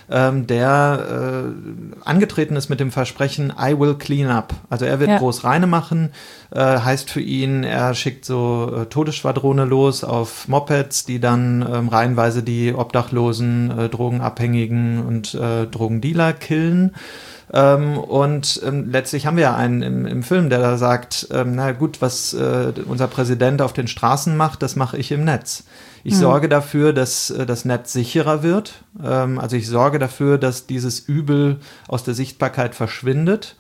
der angetreten ist mit dem Versprechen, I will clean up. Also er wird groß reine machen, heißt für ihn, er schickt so Todesschwadrone los auf Mopeds, die dann reihenweise die Obdachlosen, Drogenabhängigen und Drogendealer killen. Letztlich haben wir ja einen im Film, der da sagt, na gut, was unser Präsident auf den Straßen macht, das mache ich im Netz. Ich sorge dafür, dass das Netz sicherer wird. Also ich sorge dafür, dass dieses Übel aus der Sichtbarkeit verschwindet.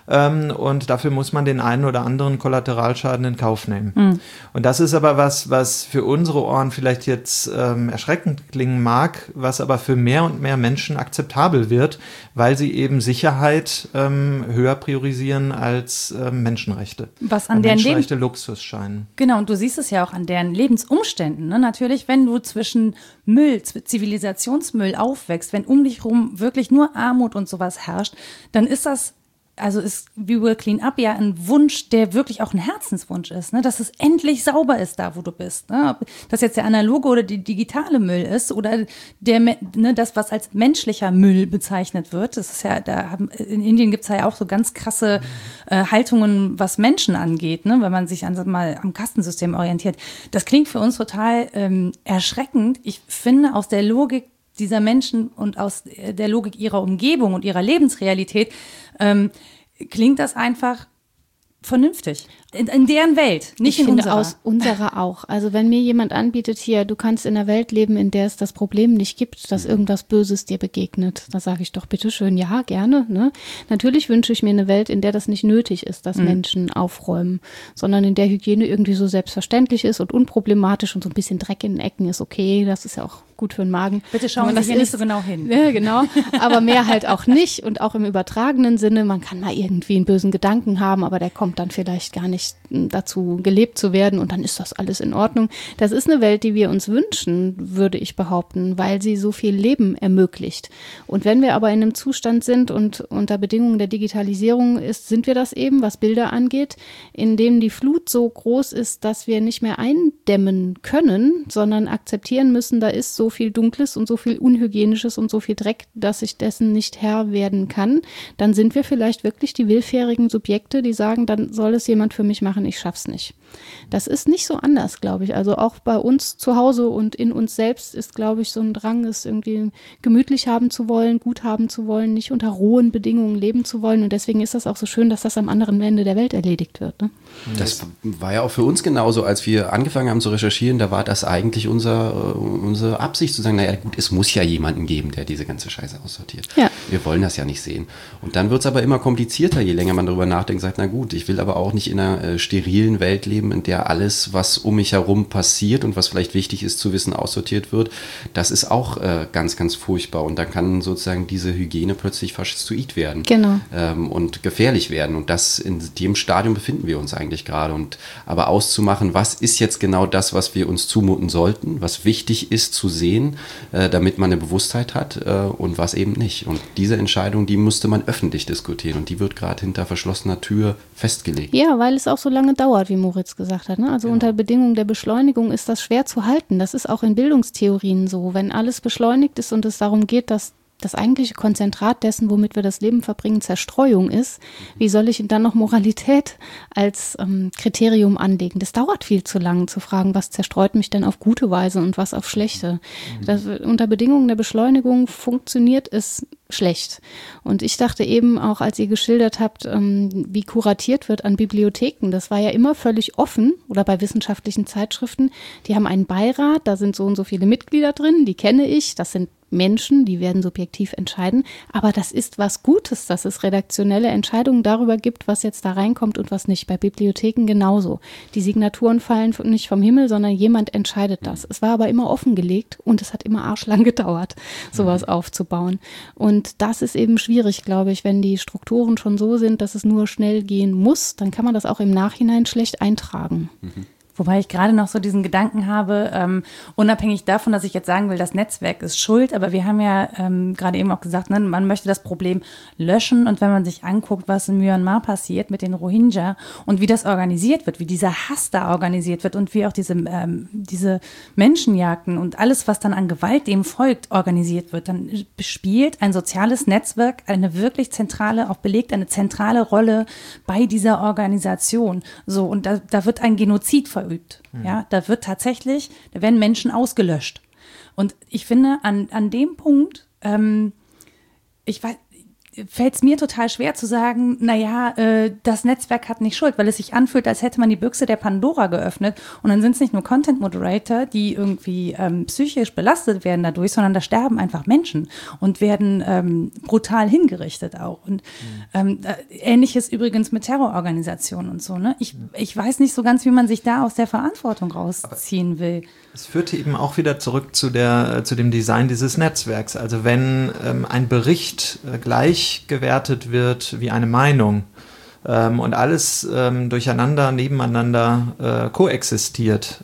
Und dafür muss man den einen oder anderen Kollateralschaden in Kauf nehmen. Und das ist aber was für unsere Ohren vielleicht jetzt erschreckend klingen mag, was aber für mehr und mehr Menschen akzeptabel wird, weil sie eben Sicherheit höher priorisieren als Menschenrechte. Was an deren Menschenrechte Luxus scheinen. Genau, und du siehst es ja auch an deren Lebensumständen. Ne? Natürlich, wenn du zwischen Zivilisationsmüll aufwächst, wenn um dich rum wirklich nur Armut und sowas herrscht, dann ist das ist We Will Clean Up ja ein Wunsch, der wirklich auch ein Herzenswunsch ist, ne? Dass es endlich sauber ist, da wo du bist. Ne? Ob das jetzt der analoge oder die digitale Müll ist oder das, was als menschlicher Müll bezeichnet wird. Das ist ja, in Indien gibt es ja auch so ganz krasse Haltungen, was Menschen angeht, ne? Wenn man sich mal am Kastensystem orientiert. Das klingt für uns total erschreckend. Ich finde, aus der Logik dieser Menschen und aus der Logik ihrer Umgebung und ihrer Lebensrealität klingt das einfach vernünftig. In deren Welt, nicht in unserer. Aus unserer auch. Also wenn mir jemand anbietet, hier, du kannst in einer Welt leben, in der es das Problem nicht gibt, dass irgendwas Böses dir begegnet, da sage ich doch bitteschön, ja, gerne. Ne? Natürlich wünsche ich mir eine Welt, in der das nicht nötig ist, dass Menschen aufräumen, sondern in der Hygiene irgendwie so selbstverständlich ist und unproblematisch und so ein bisschen Dreck in den Ecken ist okay, das ist ja auch gut für den Magen. Bitte schauen Sie hier nicht so genau hin. Ja, genau. Aber mehr halt auch nicht und auch im übertragenen Sinne. Man kann mal irgendwie einen bösen Gedanken haben, aber der kommt dann vielleicht gar nicht dazu, gelebt zu werden und dann ist das alles in Ordnung. Das ist eine Welt, die wir uns wünschen, würde ich behaupten, weil sie so viel Leben ermöglicht. Und wenn wir aber in einem Zustand sind und unter Bedingungen der Digitalisierung sind wir das eben, was Bilder angeht, in dem die Flut so groß ist, dass wir nicht mehr eindämmen können, sondern akzeptieren müssen, da ist so viel Dunkles und so viel Unhygienisches und so viel Dreck, dass ich dessen nicht Herr werden kann, dann sind wir vielleicht wirklich die willfährigen Subjekte, die sagen, dann soll es jemand für mich machen, ich schaff's nicht. Das ist nicht so anders, glaube ich. Also auch bei uns zu Hause und in uns selbst ist, glaube ich, so ein Drang, es irgendwie gemütlich haben zu wollen, gut haben zu wollen, nicht unter rohen Bedingungen leben zu wollen. Und deswegen ist das auch so schön, dass das am anderen Ende der Welt erledigt wird. Ne? Das war ja auch für uns genauso, als wir angefangen haben zu recherchieren, da war das eigentlich unsere Absicht zu sagen, naja gut, es muss ja jemanden geben, der diese ganze Scheiße aussortiert. Ja. Wir wollen das ja nicht sehen. Und dann wird es aber immer komplizierter, je länger man darüber nachdenkt, sagt, na gut, ich will aber auch nicht in einer sterilen Welt leben, in der alles, was um mich herum passiert und was vielleicht wichtig ist zu wissen, aussortiert wird. Das ist auch ganz, ganz furchtbar. Und dann kann sozusagen diese Hygiene plötzlich faschistoid werden. Genau. Und gefährlich werden. Und in dem Stadium befinden wir uns eigentlich gerade. Aber auszumachen, was ist jetzt genau das, was wir uns zumuten sollten, was wichtig ist zu sehen, damit man eine Bewusstheit hat und was eben nicht. Und diese Entscheidung, die musste man öffentlich diskutieren. Und die wird gerade hinter verschlossener Tür festgelegt. Ja, weil es auch so lange dauert, wie Moritz gesagt hat. Ne? Also unter Bedingungen der Beschleunigung ist das schwer zu halten. Das ist auch in Bildungstheorien so. Wenn alles beschleunigt ist und es darum geht, dass das eigentliche Konzentrat dessen, womit wir das Leben verbringen, Zerstreuung ist, wie soll ich dann noch Moralität als Kriterium anlegen? Das dauert viel zu lang zu fragen, was zerstreut mich denn auf gute Weise und was auf schlechte. Unter Bedingungen der Beschleunigung funktioniert es schlecht. Und ich dachte eben auch, als ihr geschildert habt, wie kuratiert wird an Bibliotheken, das war ja immer völlig offen, oder bei wissenschaftlichen Zeitschriften, die haben einen Beirat, da sind so und so viele Mitglieder drin, die kenne ich, das sind Menschen, die werden subjektiv entscheiden, aber das ist was Gutes, dass es redaktionelle Entscheidungen darüber gibt, was jetzt da reinkommt und was nicht. Bei Bibliotheken genauso. Die Signaturen fallen nicht vom Himmel, sondern jemand entscheidet das. Es war aber immer offengelegt und es hat immer arschlang gedauert, sowas aufzubauen. Und das ist eben schwierig, glaube ich, wenn die Strukturen schon so sind, dass es nur schnell gehen muss, dann kann man das auch im Nachhinein schlecht eintragen. Wobei ich gerade noch so diesen Gedanken habe, unabhängig davon, dass ich jetzt sagen will, das Netzwerk ist schuld, aber wir haben ja gerade eben auch gesagt, ne, man möchte das Problem löschen, und wenn man sich anguckt, was in Myanmar passiert mit den Rohingya und wie das organisiert wird, wie dieser Hass da organisiert wird und wie auch diese Menschenjagden und alles, was dann an Gewalt dem folgt, organisiert wird, dann spielt ein soziales Netzwerk eine wirklich zentrale, auch belegt eine zentrale Rolle bei dieser Organisation. So, und da wird ein Genozid verübt. Ja, da werden Menschen ausgelöscht. Und ich finde, an dem Punkt, fällt es mir total schwer zu sagen, das Netzwerk hat nicht Schuld, weil es sich anfühlt, als hätte man die Büchse der Pandora geöffnet, und dann sind es nicht nur Content Moderator, die irgendwie psychisch belastet werden dadurch, sondern da sterben einfach Menschen und werden brutal hingerichtet auch. Und Ähnliches übrigens mit Terrororganisationen und so. Ne? Ich weiß nicht so ganz, wie man sich da aus der Verantwortung rausziehen will. Es führte eben auch wieder zurück zu dem Design dieses Netzwerks. Also wenn ein Bericht gleich gewertet wird wie eine Meinung und alles durcheinander, nebeneinander koexistiert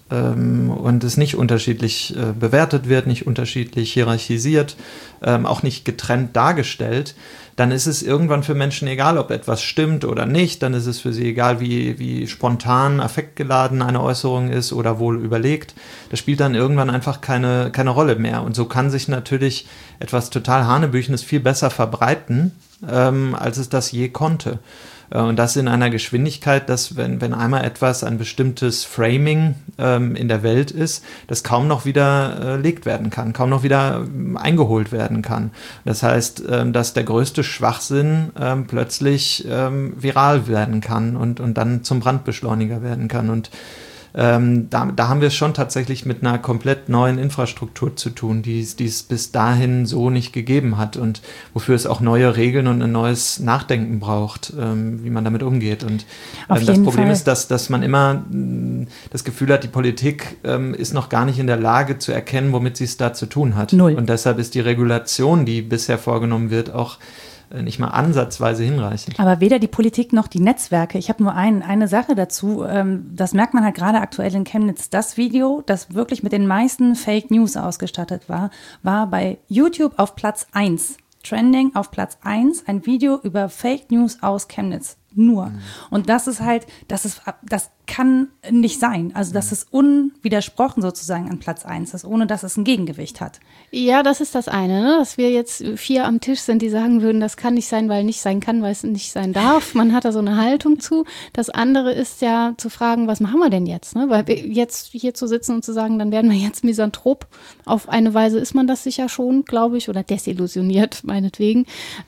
und es nicht unterschiedlich bewertet wird, nicht unterschiedlich hierarchisiert, auch nicht getrennt dargestellt, dann ist es irgendwann für Menschen egal, ob etwas stimmt oder nicht. Dann ist es für sie egal, wie spontan, affektgeladen eine Äußerung ist oder wohl überlegt. Das spielt dann irgendwann einfach keine Rolle mehr. Und so kann sich natürlich etwas total Hanebüchenes viel besser verbreiten, als es das je konnte. Und das in einer Geschwindigkeit, dass wenn einmal ein bestimmtes Framing in der Welt ist, das kaum noch widerlegt werden kann, kaum noch wieder eingeholt werden kann. Das heißt, dass der größte Schwachsinn plötzlich viral werden kann und dann zum Brandbeschleuniger werden kann. Und da haben wir es schon tatsächlich mit einer komplett neuen Infrastruktur zu tun, die es bis dahin so nicht gegeben hat und wofür es auch neue Regeln und ein neues Nachdenken braucht, wie man damit umgeht. Und das Problem ist, dass man immer das Gefühl hat, die Politik ist noch gar nicht in der Lage zu erkennen, womit sie es da zu tun hat. Null. Und deshalb ist die Regulation, die bisher vorgenommen wird, auch nicht mal ansatzweise hinreichend. Aber weder die Politik noch die Netzwerke. Ich habe nur eine Sache dazu. Das merkt man halt gerade aktuell in Chemnitz. Das Video, das wirklich mit den meisten Fake News ausgestattet war bei YouTube auf Platz 1. Trending auf Platz 1, ein Video über Fake News aus Chemnitz. Nur. Und das ist halt, das kann nicht sein. Also das ist unwidersprochen sozusagen an Platz 1 ist, ohne dass es ein Gegengewicht hat. Ja, das ist das eine, ne? Dass wir jetzt 4 am Tisch sind, die sagen würden, das kann nicht sein, weil nicht sein kann, weil es nicht sein darf. Man hat da so eine Haltung zu. Das andere ist ja zu fragen, was machen wir denn jetzt? Ne? Weil jetzt hier zu sitzen und zu sagen, dann werden wir jetzt Misanthrop. Auf eine Weise ist man das sicher schon, glaube ich, oder desillusioniert meinetwegen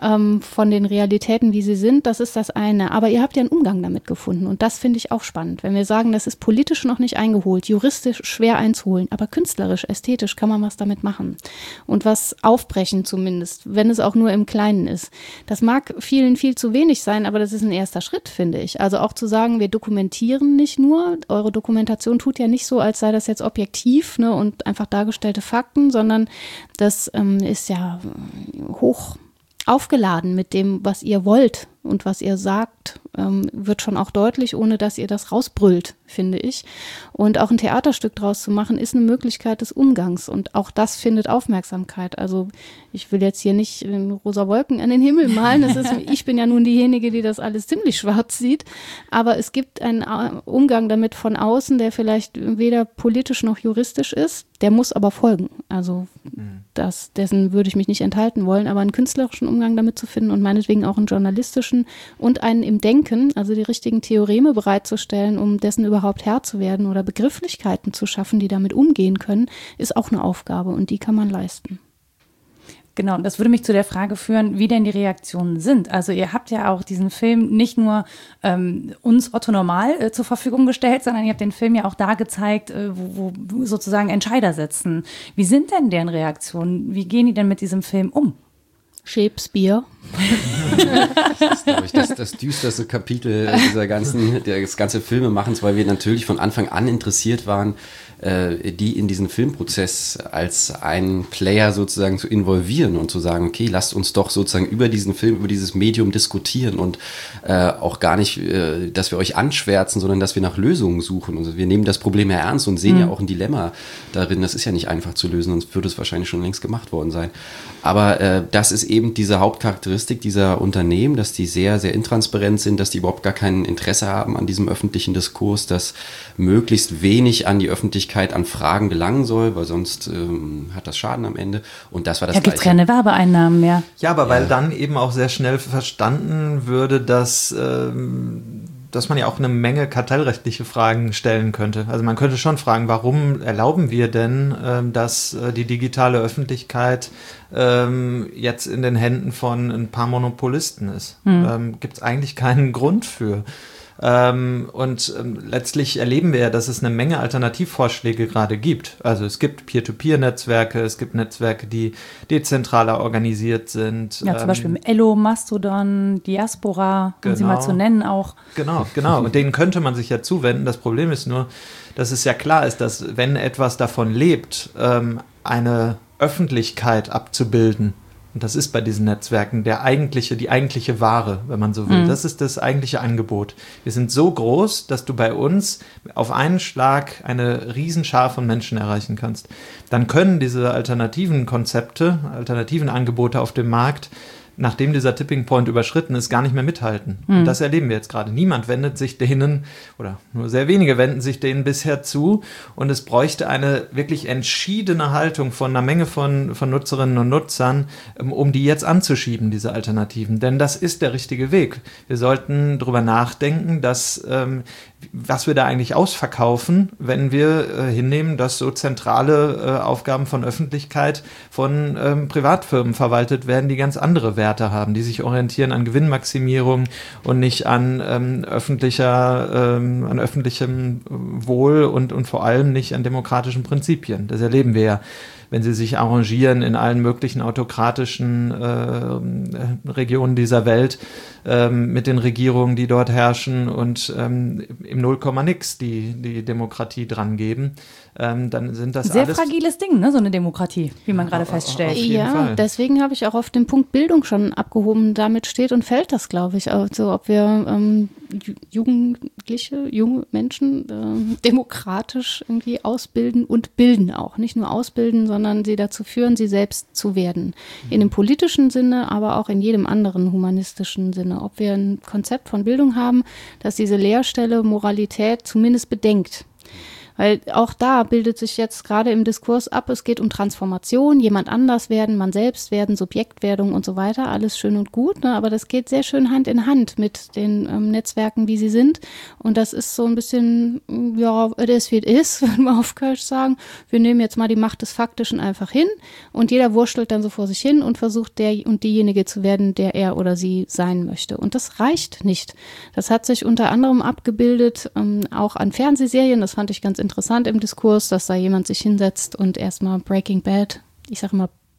von den Realitäten, wie sie sind. Das ist das eine. Aber ihr habt ja einen Umgang damit gefunden und das finde ich auch spannend. Wenn wir sagen, das ist politisch noch nicht eingeholt, juristisch schwer einzuholen, aber künstlerisch, ästhetisch kann man was damit machen und was aufbrechen zumindest, wenn es auch nur im Kleinen ist. Das mag vielen viel zu wenig sein, aber das ist ein erster Schritt, finde ich. Also auch zu sagen, wir dokumentieren nicht nur, eure Dokumentation tut ja nicht so, als sei das jetzt objektiv, ne, und einfach dargestellte Fakten, sondern das ist ja hoch aufgeladen mit dem, was ihr wollt und was ihr sagt, wird schon auch deutlich, ohne dass ihr das rausbrüllt, finde ich. Und auch ein Theaterstück draus zu machen, ist eine Möglichkeit des Umgangs und auch das findet Aufmerksamkeit. Also ich will jetzt hier nicht rosa Wolken an den Himmel malen, ich bin ja nun diejenige, die das alles ziemlich schwarz sieht, aber es gibt einen Umgang damit von außen, der vielleicht weder politisch noch juristisch ist, der muss aber folgen. Also dessen würde ich mich nicht enthalten wollen, aber einen künstlerischen Umgang damit zu finden und meinetwegen auch einen journalistischen und einen im Denken, also die richtigen Theoreme bereitzustellen, um dessen überhaupt Herr zu werden oder Begrifflichkeiten zu schaffen, die damit umgehen können, ist auch eine Aufgabe und die kann man leisten. Genau, und das würde mich zu der Frage führen, wie denn die Reaktionen sind. Also ihr habt ja auch diesen Film nicht nur uns Otto Normal zur Verfügung gestellt, sondern ihr habt den Film ja auch da gezeigt, wo sozusagen Entscheider sitzen. Wie sind denn deren Reaktionen? Wie gehen die denn mit diesem Film um? Shakespeare. Das ist, glaube ich, das düsterste Kapitel des ganzen Filmemachens, weil wir natürlich von Anfang an interessiert waren, die in diesen Filmprozess als einen Player sozusagen zu involvieren und zu sagen, okay, lasst uns doch sozusagen über diesen Film, über dieses Medium diskutieren und auch gar nicht, dass wir euch anschwärzen, sondern dass wir nach Lösungen suchen. Also wir nehmen das Problem ja ernst und sehen ja auch ein Dilemma darin. Das ist ja nicht einfach zu lösen, sonst würde es wahrscheinlich schon längst gemacht worden sein. Aber das ist eben diese Hauptcharakteristik dieser Unternehmen, dass die sehr, sehr intransparent sind, dass die überhaupt gar kein Interesse haben an diesem öffentlichen Diskurs, dass möglichst wenig an die Öffentlichkeit an Fragen gelangen soll, weil sonst hat das Schaden am Ende. Und das war das Gleiche. Da gibt es keine Werbeeinnahmen mehr. Ja, aber weil dann eben auch sehr schnell verstanden würde, dass man ja auch eine Menge kartellrechtliche Fragen stellen könnte. Also man könnte schon fragen, warum erlauben wir denn, dass die digitale Öffentlichkeit jetzt in den Händen von ein paar Monopolisten ist? Gibt es eigentlich keinen Grund für. Letztlich erleben wir ja, dass es eine Menge Alternativvorschläge gerade gibt. Also es gibt Peer-to-Peer-Netzwerke, es gibt Netzwerke, die dezentraler organisiert sind. Ja, zum Beispiel Ello, Mastodon, Diaspora, um sie mal zu nennen auch. Genau. Und denen könnte man sich ja zuwenden. Das Problem ist nur, dass es ja klar ist, dass wenn etwas davon lebt, eine Öffentlichkeit abzubilden, und das ist bei diesen Netzwerken die eigentliche Ware, wenn man so will. Das ist das eigentliche Angebot. Wir sind so groß, dass du bei uns auf einen Schlag eine Riesenschar von Menschen erreichen kannst. Dann können diese alternativen Konzepte, alternativen Angebote auf dem Markt, nachdem dieser Tipping Point überschritten ist, gar nicht mehr mithalten. Und das erleben wir jetzt gerade. Niemand wendet sich denen, oder nur sehr wenige wenden sich denen bisher zu. Und es bräuchte eine wirklich entschiedene Haltung von einer Menge von Nutzerinnen und Nutzern, um die jetzt anzuschieben, diese Alternativen. Denn das ist der richtige Weg. Wir sollten drüber nachdenken, dass was wir da eigentlich ausverkaufen, wenn wir hinnehmen, dass so zentrale Aufgaben von Öffentlichkeit von Privatfirmen verwaltet werden, die ganz andere Werte haben, die sich orientieren an Gewinnmaximierung und nicht an öffentlichem Wohl und vor allem nicht an demokratischen Prinzipien. Das erleben wir ja, wenn sie sich arrangieren in allen möglichen autokratischen Regionen dieser Welt mit den Regierungen, die dort herrschen und im Nullkomma-Nix die Demokratie dran geben, dann sind das sehr alles... Sehr fragiles Ding, ne, so eine Demokratie, wie man gerade feststellt. Auf jeden Fall. Deswegen habe ich auch auf den Punkt Bildung schon abgehoben. Damit steht und fällt das, glaube ich. Also ob wir junge Menschen demokratisch irgendwie ausbilden und bilden auch. Nicht nur ausbilden, sondern sie dazu führen, sie selbst zu werden. In dem politischen Sinne, aber auch in jedem anderen humanistischen Sinne. Ob wir ein Konzept von Bildung haben, das diese Lehrstelle Moralität zumindest bedenkt. Weil auch da bildet sich jetzt gerade im Diskurs ab, es geht um Transformation, jemand anders werden, man selbst werden, Subjektwerdung und so weiter, alles schön und gut, ne? Aber das geht sehr schön Hand in Hand mit den Netzwerken, wie sie sind. Und das ist so ein bisschen, ja, it is wie it is, würde man auf Kölsch sagen. Wir nehmen jetzt mal die Macht des Faktischen einfach hin und jeder wurschtelt dann so vor sich hin und versucht der und diejenige zu werden, der er oder sie sein möchte. Und das reicht nicht. Das hat sich unter anderem abgebildet, auch an Fernsehserien, das fand ich ganz interessant im Diskurs, dass da jemand sich hinsetzt und erstmal Breaking Bad, ich sage mal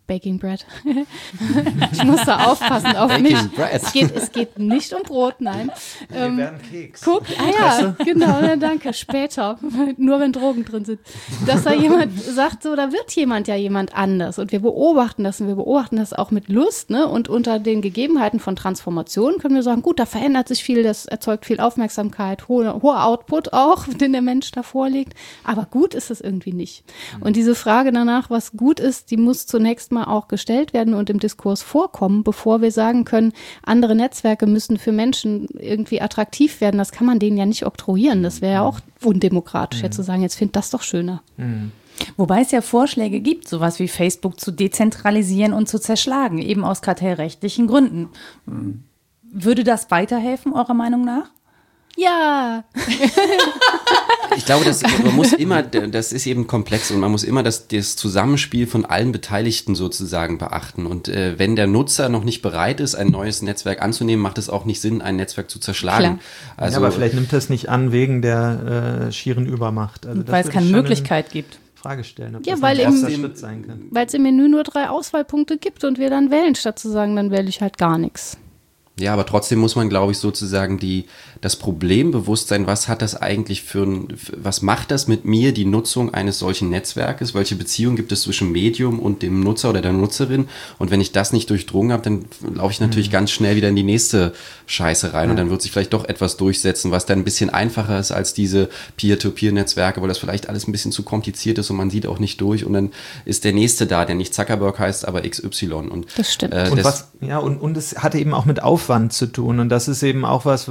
Baking Bread. Ich muss da aufpassen auf mich. Bread. Es geht nicht um Brot, nein. Wir werden Keks. Guck, ja, genau, ja, danke, später, nur wenn Drogen drin sind. Dass da jemand sagt, so, da wird jemand anders und wir beobachten das auch mit Lust, ne? Und unter den Gegebenheiten von Transformation können wir sagen, gut, da verändert sich viel, das erzeugt viel Aufmerksamkeit, hoher Output auch, den der Mensch da vorlegt, aber gut ist es irgendwie nicht. Und diese Frage danach, was gut ist, die muss zunächst mal auch gestellt werden und im Diskurs vorkommen, bevor wir sagen können, andere Netzwerke müssen für Menschen irgendwie attraktiv werden. Das kann man denen ja nicht oktroyieren. Das wäre ja auch undemokratisch, jetzt zu sagen, jetzt find das doch schöner. Wobei es ja Vorschläge gibt, sowas wie Facebook zu dezentralisieren und zu zerschlagen, eben aus kartellrechtlichen Gründen. Würde das weiterhelfen, eurer Meinung nach? Ja. Ich glaube, das ist eben komplex und man muss immer das Zusammenspiel von allen Beteiligten sozusagen beachten. Und wenn der Nutzer noch nicht bereit ist, ein neues Netzwerk anzunehmen, macht es auch nicht Sinn, ein Netzwerk zu zerschlagen. Also, ja, aber vielleicht nimmt das nicht an wegen der schieren Übermacht. Also weil es keine Möglichkeit gibt. Frage stellen, ob ja, das weil ein erster Schritt sein kann. Weil es im Menü nur 3 Auswahlpunkte gibt und wir dann wählen, statt zu sagen, dann wähle ich halt gar nichts. Ja, aber trotzdem muss man, glaube ich, sozusagen das Problembewusstsein, was hat das eigentlich was macht das mit mir, die Nutzung eines solchen Netzwerkes? Welche Beziehung gibt es zwischen Medium und dem Nutzer oder der Nutzerin? Und wenn ich das nicht durchdrungen habe, dann laufe ich natürlich ganz schnell wieder in die nächste Scheiße rein. Und dann wird sich vielleicht doch etwas durchsetzen, was dann ein bisschen einfacher ist als diese Peer-to-Peer-Netzwerke, weil das vielleicht alles ein bisschen zu kompliziert ist und man sieht auch nicht durch. Und dann ist der Nächste da, der nicht Zuckerberg heißt, aber XY. Und das stimmt. Und es hatte eben auch mit Aufwand zu tun. Und das ist eben auch was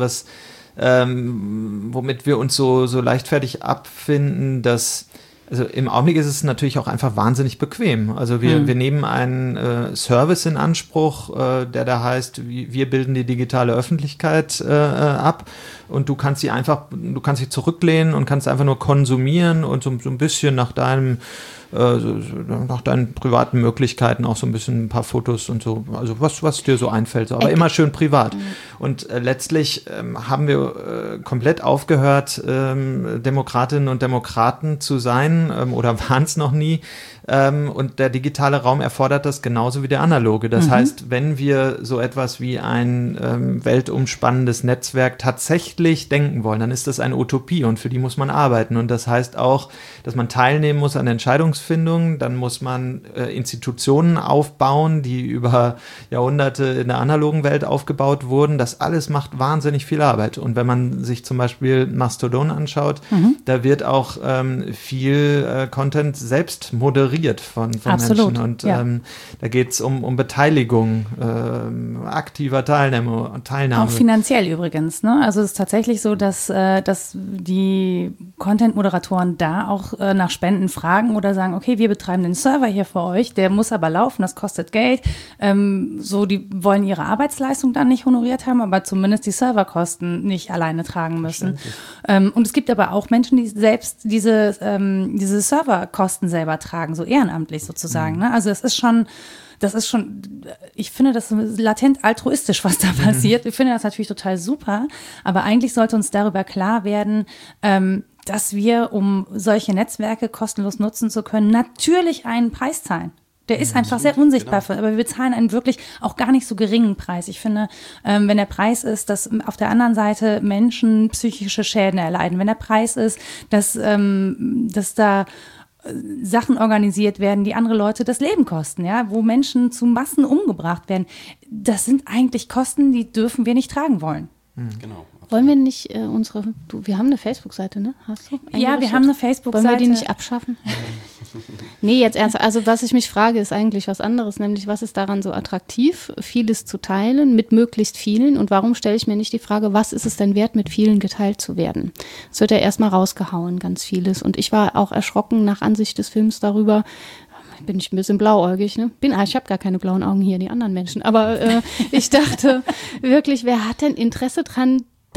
womit wir uns so leichtfertig abfinden, dass, also im Augenblick ist es natürlich auch einfach wahnsinnig bequem. Also wir nehmen einen Service in Anspruch, der da heißt, wir bilden die digitale Öffentlichkeit ab und du kannst dich zurücklehnen und kannst einfach nur konsumieren und so ein bisschen nach deinen privaten Möglichkeiten auch so ein bisschen ein paar Fotos und so, also was dir so einfällt, so, aber immer schön privat. Und letztlich haben wir komplett aufgehört, Demokratinnen und Demokraten zu sein oder waren es noch nie. Und der digitale Raum erfordert das genauso wie der analoge. Das heißt, wenn wir so etwas wie ein weltumspannendes Netzwerk tatsächlich denken wollen, dann ist das eine Utopie und für die muss man arbeiten. Und das heißt auch, dass man teilnehmen muss an Entscheidungsfindung, dann muss man Institutionen aufbauen, die über Jahrhunderte in der analogen Welt aufgebaut wurden. Das alles macht wahnsinnig viel Arbeit. Und wenn man sich zum Beispiel Mastodon anschaut, da wird auch viel Content selbst moderiert von Absolut, Menschen. Und da geht es um Beteiligung, aktiver Teilnahme. Auch finanziell übrigens. Ne? Also es ist tatsächlich so, dass die Content-Moderatoren da auch nach Spenden fragen oder sagen, okay, wir betreiben den Server hier für euch, der muss aber laufen, das kostet Geld. Die wollen ihre Arbeitsleistung dann nicht honoriert haben, aber zumindest die Serverkosten nicht alleine tragen müssen. Und es gibt aber auch Menschen, die selbst diese Serverkosten selber tragen, so ehrenamtlich sozusagen. Ne? Also das ist schon, ich finde das latent altruistisch, was da passiert. Ich finde das natürlich total super, aber eigentlich sollte uns darüber klar werden, dass wir, um solche Netzwerke kostenlos nutzen zu können, natürlich einen Preis zahlen. Der ist einfach sehr unsichtbar, aber wir bezahlen einen wirklich auch gar nicht so geringen Preis. Ich finde, wenn der Preis ist, dass auf der anderen Seite Menschen psychische Schäden erleiden, wenn der Preis ist, dass da Sachen organisiert werden, die andere Leute das Leben kosten, ja, wo Menschen zu Massen umgebracht werden, das sind eigentlich Kosten, die dürfen wir nicht tragen wollen. Genau. Wollen wir nicht wir haben eine Facebook-Seite, ne? Hast du? Ja, wir haben eine Facebook-Seite. Wollen wir die nicht abschaffen? Nee, jetzt ernsthaft. Also was ich mich frage, ist eigentlich was anderes, nämlich was ist daran so attraktiv, vieles zu teilen mit möglichst vielen und warum stelle ich mir nicht die Frage, was ist es denn wert, mit vielen geteilt zu werden? Es wird ja erstmal rausgehauen, ganz vieles. Und ich war auch erschrocken nach Ansicht des Films darüber, bin ich ein bisschen blauäugig, ne? Ich habe gar keine blauen Augen hier, die anderen Menschen. Aber ich dachte wirklich, wer hat denn Interesse dran, dass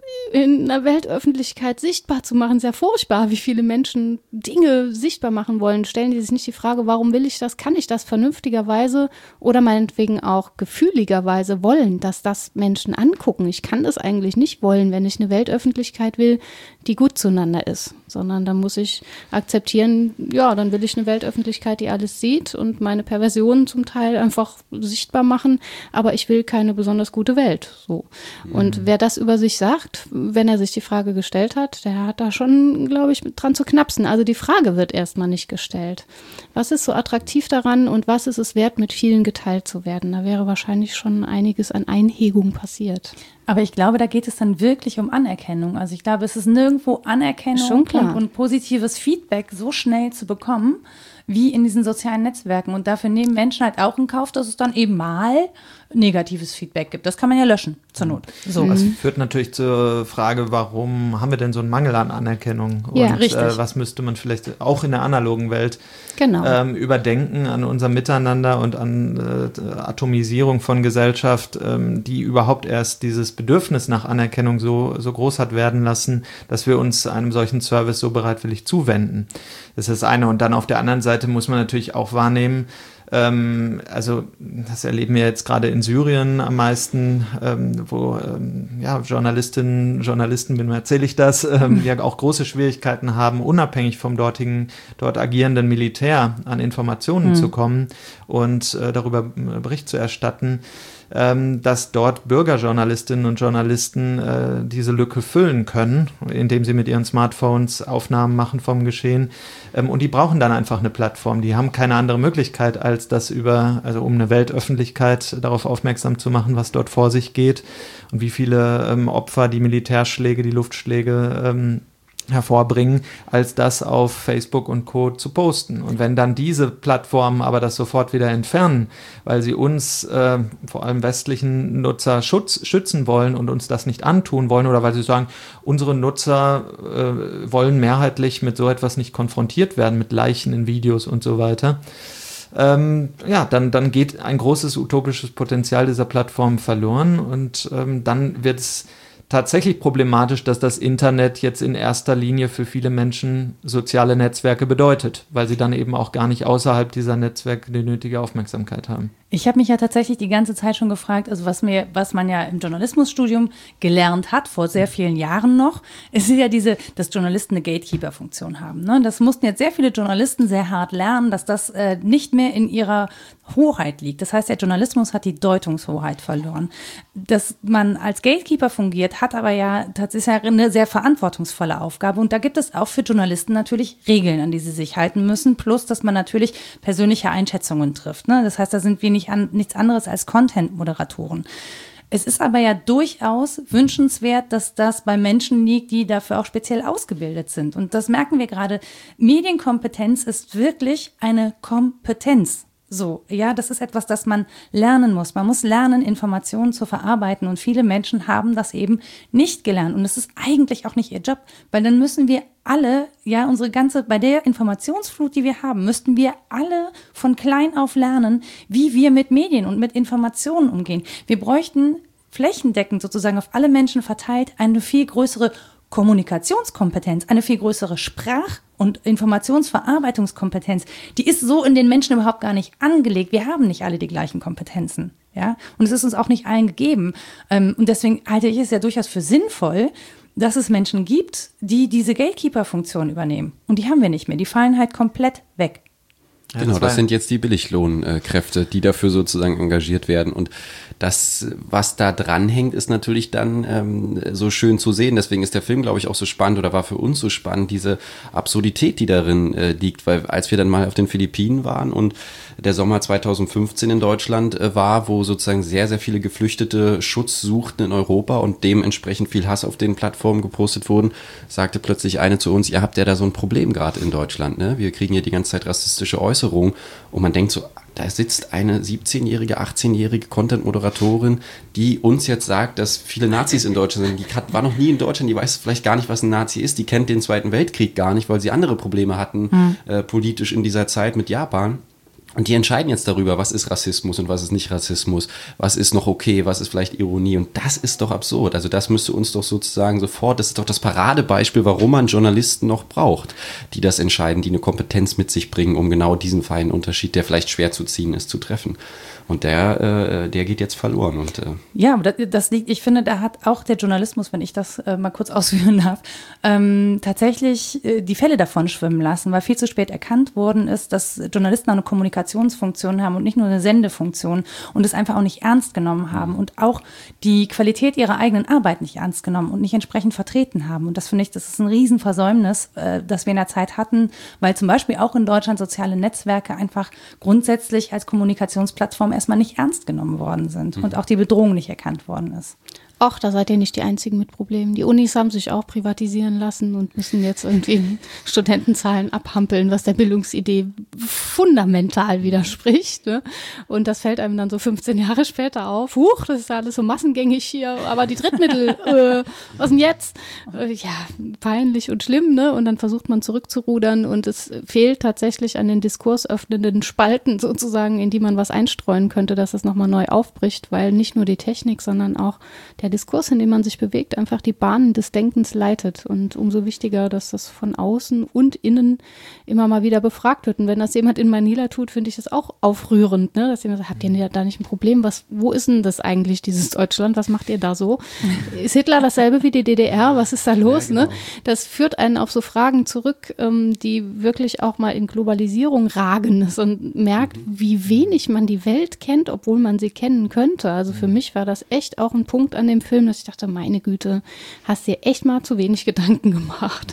in der Weltöffentlichkeit sichtbar zu machen, sehr furchtbar, wie viele Menschen Dinge sichtbar machen wollen. Stellen die sich nicht die Frage, warum will ich das? Kann ich das vernünftigerweise oder meinetwegen auch gefühligerweise wollen, dass das Menschen angucken? Ich kann das eigentlich nicht wollen, wenn ich eine Weltöffentlichkeit will, die gut zueinander ist, sondern dann muss ich akzeptieren, ja, dann will ich eine Weltöffentlichkeit, die alles sieht und meine Perversionen zum Teil einfach sichtbar machen, aber ich will keine besonders gute Welt. So. Und wer das über sich sagt, wenn er sich die Frage gestellt hat, der hat da schon, glaube ich, dran zu knapsen. Also die Frage wird erstmal nicht gestellt. Was ist so attraktiv daran und was ist es wert, mit vielen geteilt zu werden? Da wäre wahrscheinlich schon einiges an Einhegung passiert. Aber ich glaube, da geht es dann wirklich um Anerkennung. Also ich glaube, es ist nirgendwo Anerkennung Schon klar. und positives Feedback so schnell zu bekommen, wie in diesen sozialen Netzwerken. Und dafür nehmen Menschen halt auch in Kauf, dass es dann eben mal negatives Feedback gibt. Das kann man ja löschen, zur Not. So. Das führt natürlich zur Frage, warum haben wir denn so einen Mangel an Anerkennung? Und Ja, richtig. Was müsste man vielleicht auch in der analogen Welt Genau. überdenken an unser Miteinander und an Atomisierung von Gesellschaft, die überhaupt erst dieses Bedürfnis nach Anerkennung so groß hat werden lassen, dass wir uns einem solchen Service so bereitwillig zuwenden. Das ist das eine. Und dann auf der anderen Seite muss man natürlich auch wahrnehmen, also das erleben wir jetzt gerade in Syrien am meisten, wo Journalistinnen, Journalisten, wem erzähle ich das, ja auch große Schwierigkeiten haben, unabhängig vom dort agierenden Militär an Informationen zu kommen und darüber Bericht zu erstatten, dass dort Bürgerjournalistinnen und Journalisten diese Lücke füllen können, indem sie mit ihren Smartphones Aufnahmen machen vom Geschehen. Und die brauchen dann einfach eine Plattform. Die haben keine andere Möglichkeit, als das um eine Weltöffentlichkeit darauf aufmerksam zu machen, was dort vor sich geht und wie viele Opfer die Militärschläge, die Luftschläge hervorbringen, als das auf Facebook und Co. zu posten. Und wenn dann diese Plattformen aber das sofort wieder entfernen, weil sie uns, vor allem westlichen Nutzer, schützen wollen und uns das nicht antun wollen oder weil sie sagen, unsere Nutzer wollen mehrheitlich mit so etwas nicht konfrontiert werden, mit Leichen in Videos und so weiter, dann geht ein großes utopisches Potenzial dieser Plattform verloren und dann wird es tatsächlich problematisch, dass das Internet jetzt in erster Linie für viele Menschen soziale Netzwerke bedeutet, weil sie dann eben auch gar nicht außerhalb dieser Netzwerke die nötige Aufmerksamkeit haben. Ich habe mich ja tatsächlich die ganze Zeit schon gefragt, also was man ja im Journalismusstudium gelernt hat, vor sehr vielen Jahren noch, ist ja dass Journalisten eine Gatekeeper-Funktion haben. Ne? Das mussten jetzt sehr viele Journalisten sehr hart lernen, dass das nicht mehr in ihrer Hoheit liegt. Das heißt, der Journalismus hat die Deutungshoheit verloren. Dass man als Gatekeeper fungiert, hat aber das ist ja eine sehr verantwortungsvolle Aufgabe. Und da gibt es auch für Journalisten natürlich Regeln, an die sie sich halten müssen, plus, dass man natürlich persönliche Einschätzungen trifft. Ne? Das heißt, da sind wir nichts anderes als Content-Moderatoren. Es ist aber ja durchaus wünschenswert, dass das bei Menschen liegt, die dafür auch speziell ausgebildet sind. Und das merken wir gerade. Medienkompetenz ist wirklich eine Kompetenz. So, ja, das ist etwas, das man lernen muss. Man muss lernen, Informationen zu verarbeiten und viele Menschen haben das eben nicht gelernt und es ist eigentlich auch nicht ihr Job, weil dann müssen wir alle, ja, bei der Informationsflut, die wir haben, müssten wir alle von klein auf lernen, wie wir mit Medien und mit Informationen umgehen. Wir bräuchten flächendeckend sozusagen auf alle Menschen verteilt eine viel größere Kommunikationskompetenz, eine viel größere Sprach- und Informationsverarbeitungskompetenz, die ist so in den Menschen überhaupt gar nicht angelegt. Wir haben nicht alle die gleichen Kompetenzen, ja, und es ist uns auch nicht allen gegeben. Und deswegen halte ich es ja durchaus für sinnvoll, dass es Menschen gibt, die diese Gatekeeper-Funktion übernehmen. Und die haben wir nicht mehr. Die fallen halt komplett weg. Ja, genau, das sind jetzt die Billiglohnkräfte, die dafür sozusagen engagiert werden. Und das, was da dranhängt, ist natürlich dann so schön zu sehen. Deswegen ist der Film, glaube ich, auch so spannend oder war für uns so spannend, diese Absurdität, die darin liegt. Weil als wir dann mal auf den Philippinen waren und der Sommer 2015 in Deutschland war, wo sozusagen sehr, sehr viele Geflüchtete Schutz suchten in Europa und dementsprechend viel Hass auf den Plattformen gepostet wurden, sagte plötzlich eine zu uns, ihr habt ja da so ein Problem gerade in Deutschland, ne? Wir kriegen hier die ganze Zeit rassistische Äußerungen und man denkt so, da sitzt eine 17-jährige, 18-jährige Content-Moderatorin, die uns jetzt sagt, dass viele Nazis in Deutschland sind. Die war noch nie in Deutschland, die weiß vielleicht gar nicht, was ein Nazi ist. Die kennt den Zweiten Weltkrieg gar nicht, weil sie andere Probleme hatten, politisch in dieser Zeit mit Japan. Und die entscheiden jetzt darüber, was ist Rassismus und was ist nicht Rassismus, was ist noch okay, was ist vielleicht Ironie. Und das ist doch absurd. Also das müsste uns doch sozusagen sofort, das ist doch das Paradebeispiel, warum man Journalisten noch braucht, die das entscheiden, die eine Kompetenz mit sich bringen, um genau diesen feinen Unterschied, der vielleicht schwer zu ziehen ist, zu treffen. Und der geht jetzt verloren. Und, ja, aber das liegt, ich finde, da hat auch der Journalismus, wenn ich das mal kurz ausführen darf, tatsächlich die Fälle davon schwimmen lassen, weil viel zu spät erkannt worden ist, dass Journalisten auch eine Kommunikationsfunktion haben und nicht nur eine Sendefunktion und es einfach auch nicht ernst genommen haben und auch die Qualität ihrer eigenen Arbeit nicht ernst genommen und nicht entsprechend vertreten haben. Und das finde ich, das ist ein Riesenversäumnis, das wir in der Zeit hatten, weil zum Beispiel auch in Deutschland soziale Netzwerke einfach grundsätzlich als Kommunikationsplattform erstmal nicht ernst genommen worden sind und auch die Bedrohung nicht erkannt worden ist. Ach, da seid ihr nicht die Einzigen mit Problemen. Die Unis haben sich auch privatisieren lassen und müssen jetzt irgendwie Studentenzahlen abhampeln, was der Bildungsidee fundamental widerspricht. Ne? Und das fällt einem dann so 15 Jahre später auf. Huch, das ist ja alles so massengängig hier, aber die Drittmittel, was denn jetzt? Ja, peinlich und schlimm, ne? Und dann versucht man zurückzurudern und es fehlt tatsächlich an den diskursöffnenden Spalten sozusagen, in die man was einstreuen könnte, dass es nochmal neu aufbricht, weil nicht nur die Technik, sondern auch der Diskurs, in dem man sich bewegt, einfach die Bahnen des Denkens leitet. Und umso wichtiger, dass das von außen und innen immer mal wieder befragt wird. Und wenn das jemand in Manila tut, finde ich das auch aufrührend, ne? Dass jemand sagt, habt ihr da nicht ein Problem? Wo ist denn das eigentlich, dieses Deutschland? Was macht ihr da so? Ist Hitler dasselbe wie die DDR? Was ist da los? Ja, genau. Ne? Das führt einen auf so Fragen zurück, die wirklich auch mal in Globalisierung ragen und merkt, wie wenig man die Welt kennt, obwohl man sie kennen könnte. Also für mich war das echt auch ein Punkt an dem Film, dass ich dachte, meine Güte, hast dir echt mal zu wenig Gedanken gemacht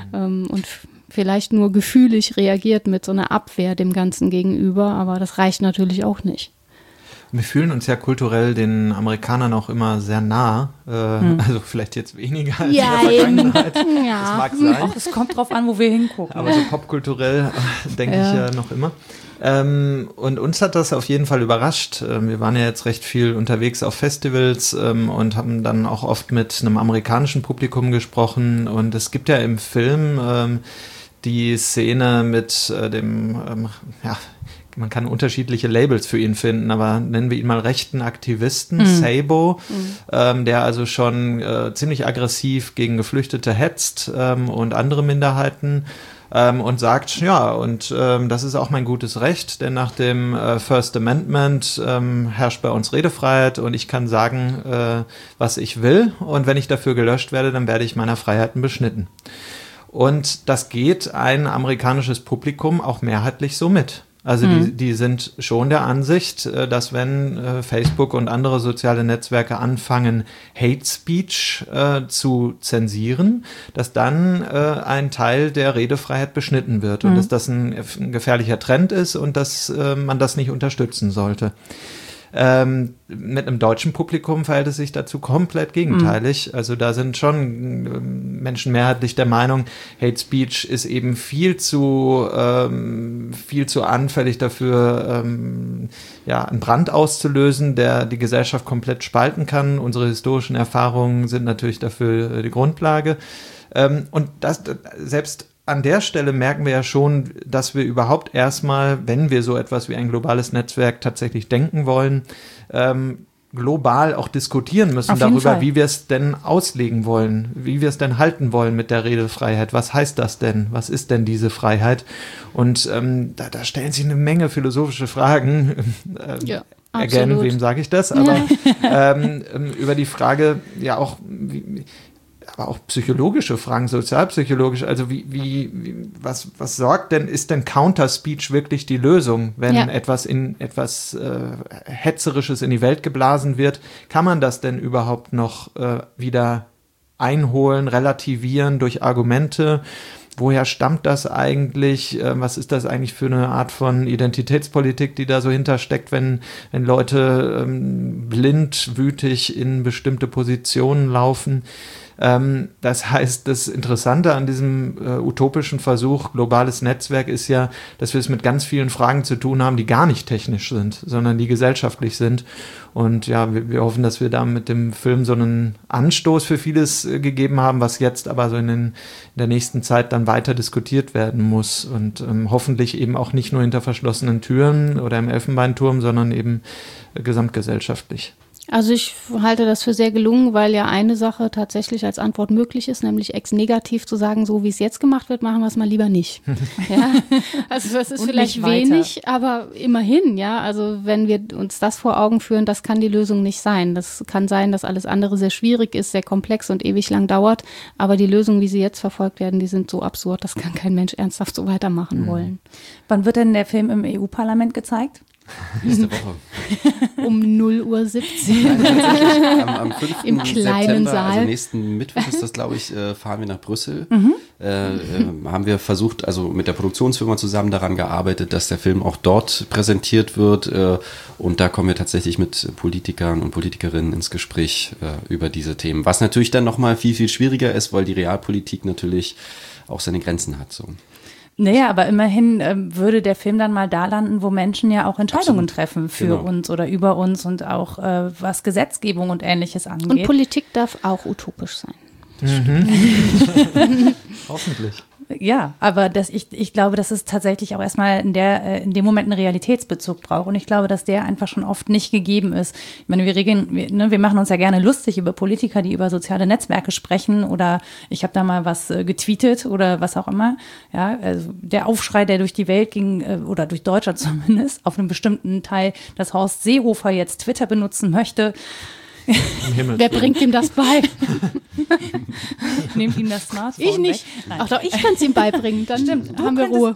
und vielleicht nur gefühlig reagiert mit so einer Abwehr dem Ganzen gegenüber, aber das reicht natürlich auch nicht. Wir fühlen uns ja kulturell den Amerikanern auch immer sehr nah, also vielleicht jetzt weniger als in der Vergangenheit, ja. Das mag sein. Auch, es kommt drauf an, wo wir hingucken. Aber so popkulturell denke ich ja noch immer. Und uns hat das auf jeden Fall überrascht. Wir waren ja jetzt recht viel unterwegs auf Festivals und haben dann auch oft mit einem amerikanischen Publikum gesprochen. Und es gibt ja im Film die Szene mit man kann unterschiedliche Labels für ihn finden, aber nennen wir ihn mal rechten Aktivisten, Sabo, der also schon ziemlich aggressiv gegen Geflüchtete hetzt und andere Minderheiten. Und sagt, das ist auch mein gutes Recht, denn nach dem First Amendment herrscht bei uns Redefreiheit und ich kann sagen, was ich will und wenn ich dafür gelöscht werde, dann werde ich meiner Freiheiten beschnitten. Und das geht ein amerikanisches Publikum auch mehrheitlich so mit. Also die sind schon der Ansicht, dass wenn Facebook und andere soziale Netzwerke anfangen, Hate Speech zu zensieren, dass dann ein Teil der Redefreiheit beschnitten wird und dass das ein gefährlicher Trend ist und dass man das nicht unterstützen sollte. Mit einem deutschen Publikum verhält es sich dazu komplett gegenteilig. Also da sind schon Menschen mehrheitlich der Meinung, Hate Speech ist eben viel zu anfällig dafür, einen Brand auszulösen, der die Gesellschaft komplett spalten kann. Unsere historischen Erfahrungen sind natürlich dafür die Grundlage. Und das selbst an der Stelle merken wir ja schon, dass wir überhaupt erstmal, wenn wir so etwas wie ein globales Netzwerk tatsächlich denken wollen, global auch diskutieren müssen darüber, wie wir es denn auslegen wollen, wie wir es denn halten wollen mit der Redefreiheit. Was heißt das denn? Was ist denn diese Freiheit? Und da stellen sich eine Menge philosophische Fragen. Again, wem sage ich das? Aber über die Frage ja auch, aber auch psychologische Fragen, sozialpsychologisch, also was sorgt denn, ist denn Counter-Speech wirklich die Lösung, wenn etwas Hetzerisches in die Welt geblasen wird? Kann man das denn überhaupt noch wieder einholen, relativieren durch Argumente? Woher stammt das eigentlich? Was ist das eigentlich für eine Art von Identitätspolitik, die da so hintersteckt, wenn Leute blind, wütig in bestimmte Positionen laufen? Das heißt, das Interessante an diesem utopischen Versuch, globales Netzwerk, ist ja, dass wir es mit ganz vielen Fragen zu tun haben, die gar nicht technisch sind, sondern die gesellschaftlich sind. Und ja, wir hoffen, dass wir da mit dem Film so einen Anstoß für vieles gegeben haben, was jetzt aber so in der nächsten Zeit dann weiter diskutiert werden muss und hoffentlich eben auch nicht nur hinter verschlossenen Türen oder im Elfenbeinturm, sondern eben gesamtgesellschaftlich. Also ich halte das für sehr gelungen, weil ja eine Sache tatsächlich als Antwort möglich ist, nämlich ex-negativ zu sagen, so wie es jetzt gemacht wird, machen wir es mal lieber nicht. Ja? Also das ist und vielleicht wenig, aber immerhin, ja. Also wenn wir uns das vor Augen führen, das kann die Lösung nicht sein. Das kann sein, dass alles andere sehr schwierig ist, sehr komplex und ewig lang dauert, aber die Lösungen, wie sie jetzt verfolgt werden, die sind so absurd, das kann kein Mensch ernsthaft so weitermachen wollen. Wann wird denn der Film im EU-Parlament gezeigt? Nächste Woche. Um 0:17 Uhr. Am 5. Im kleinen September, Saal. also nächsten Mittwoch ist das, glaube ich, fahren wir nach Brüssel. Haben wir versucht, also mit der Produktionsfirma zusammen daran gearbeitet, dass der Film auch dort präsentiert wird. Und da kommen wir tatsächlich mit Politikern und Politikerinnen ins Gespräch über diese Themen. Was natürlich dann nochmal viel, viel schwieriger ist, weil die Realpolitik natürlich auch seine Grenzen hat. So. Naja, aber immerhin würde der Film dann mal da landen, wo Menschen ja auch Entscheidungen treffen für uns oder über uns und auch was Gesetzgebung und Ähnliches angeht. Und Politik darf auch utopisch sein. Hoffentlich. Ja, aber ich glaube, dass es tatsächlich auch erstmal in dem Moment einen Realitätsbezug braucht. Und ich glaube, dass der einfach schon oft nicht gegeben ist. Ich meine, wir machen uns ja gerne lustig über Politiker, die über soziale Netzwerke sprechen, oder ich habe da mal was getweetet oder was auch immer. Ja, also der Aufschrei, der durch die Welt ging, oder durch Deutschland zumindest, auf einem bestimmten Teil, dass Horst Seehofer jetzt Twitter benutzen möchte. Wer bringt ihm das bei? Nehmt ihm das Smartphone Ich nicht. Ach doch, ich kann es ihm beibringen. Dann haben wir Ruhe.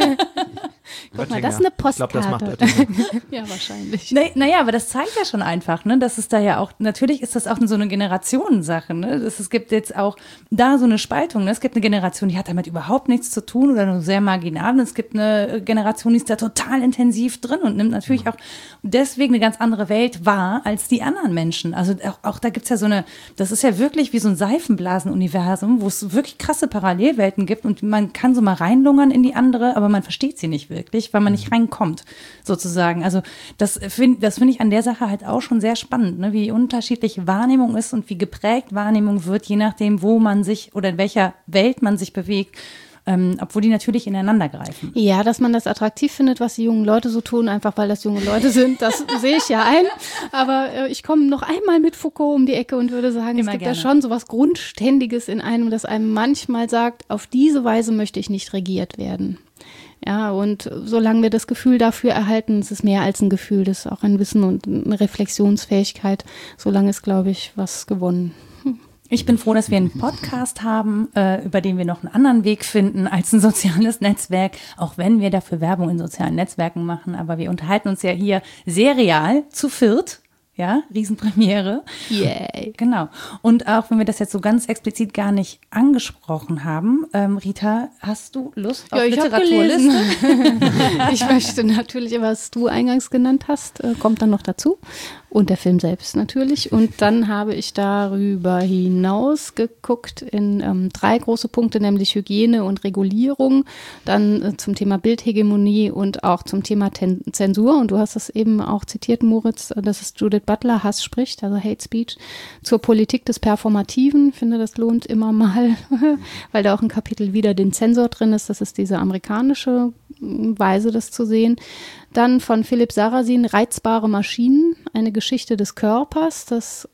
Guck mal, das ist eine Postkarte. Ich glaube, das macht ja, wahrscheinlich. Naja, aber das zeigt ja schon einfach, ne, dass es da ja auch, natürlich ist das auch so eine Generationensache, ne? Es gibt jetzt auch da so eine Spaltung, ne? Es gibt eine Generation, die hat damit überhaupt nichts zu tun oder nur sehr marginal, und es gibt eine Generation, die ist da total intensiv drin und nimmt natürlich auch deswegen eine ganz andere Welt wahr als die anderen Menschen. Also auch da gibt's ja das ist ja wirklich wie so ein Seifenblasen-Universum, wo es wirklich krasse Parallelwelten gibt und man kann so mal reinlungern in die andere, aber man versteht sie nicht wirklich, weil man nicht reinkommt, sozusagen. Also das find ich an der Sache halt auch schon sehr spannend, ne? Wie unterschiedlich Wahrnehmung ist und wie geprägt Wahrnehmung wird, je nachdem, wo man sich oder in welcher Welt man sich bewegt. Obwohl die natürlich ineinander greifen. Ja, dass man das attraktiv findet, was die jungen Leute so tun, einfach weil das junge Leute sind, das sehe ich ja ein. Aber ich komme noch einmal mit Foucault um die Ecke und würde sagen, es gibt ja schon so was Grundständiges in einem, das einem manchmal sagt, auf diese Weise möchte ich nicht regiert werden. Ja, und solange wir das Gefühl dafür erhalten, es ist mehr als ein Gefühl, das ist auch ein Wissen und eine Reflexionsfähigkeit, solange ist, glaube ich, was gewonnen. Ich bin froh, dass wir einen Podcast haben, über den wir noch einen anderen Weg finden als ein soziales Netzwerk, auch wenn wir dafür Werbung in sozialen Netzwerken machen. Aber wir unterhalten uns ja hier sehr real, zu viert. Ja, Riesenpremiere. Yay. Genau. Und auch wenn wir das jetzt so ganz explizit gar nicht angesprochen haben, Rita, hast du Lust auf Literaturliste? Ich möchte natürlich, was du eingangs genannt hast, kommt dann noch dazu. Und der Film selbst natürlich. Und dann habe ich darüber hinaus geguckt in 3 große Punkte, nämlich Hygiene und Regulierung, dann zum Thema Bildhegemonie und auch zum Thema Zensur. Und du hast das eben auch zitiert, Moritz, dass es Judith Butler Hass spricht, also Hate Speech, zur Politik des Performativen. Ich finde, das lohnt immer mal, weil da auch ein Kapitel wieder den Zensor drin ist. Das ist diese amerikanische Weise, das zu sehen. Dann von Philipp Sarrazin, Reizbare Maschinen, eine Geschichte des Körpers. Das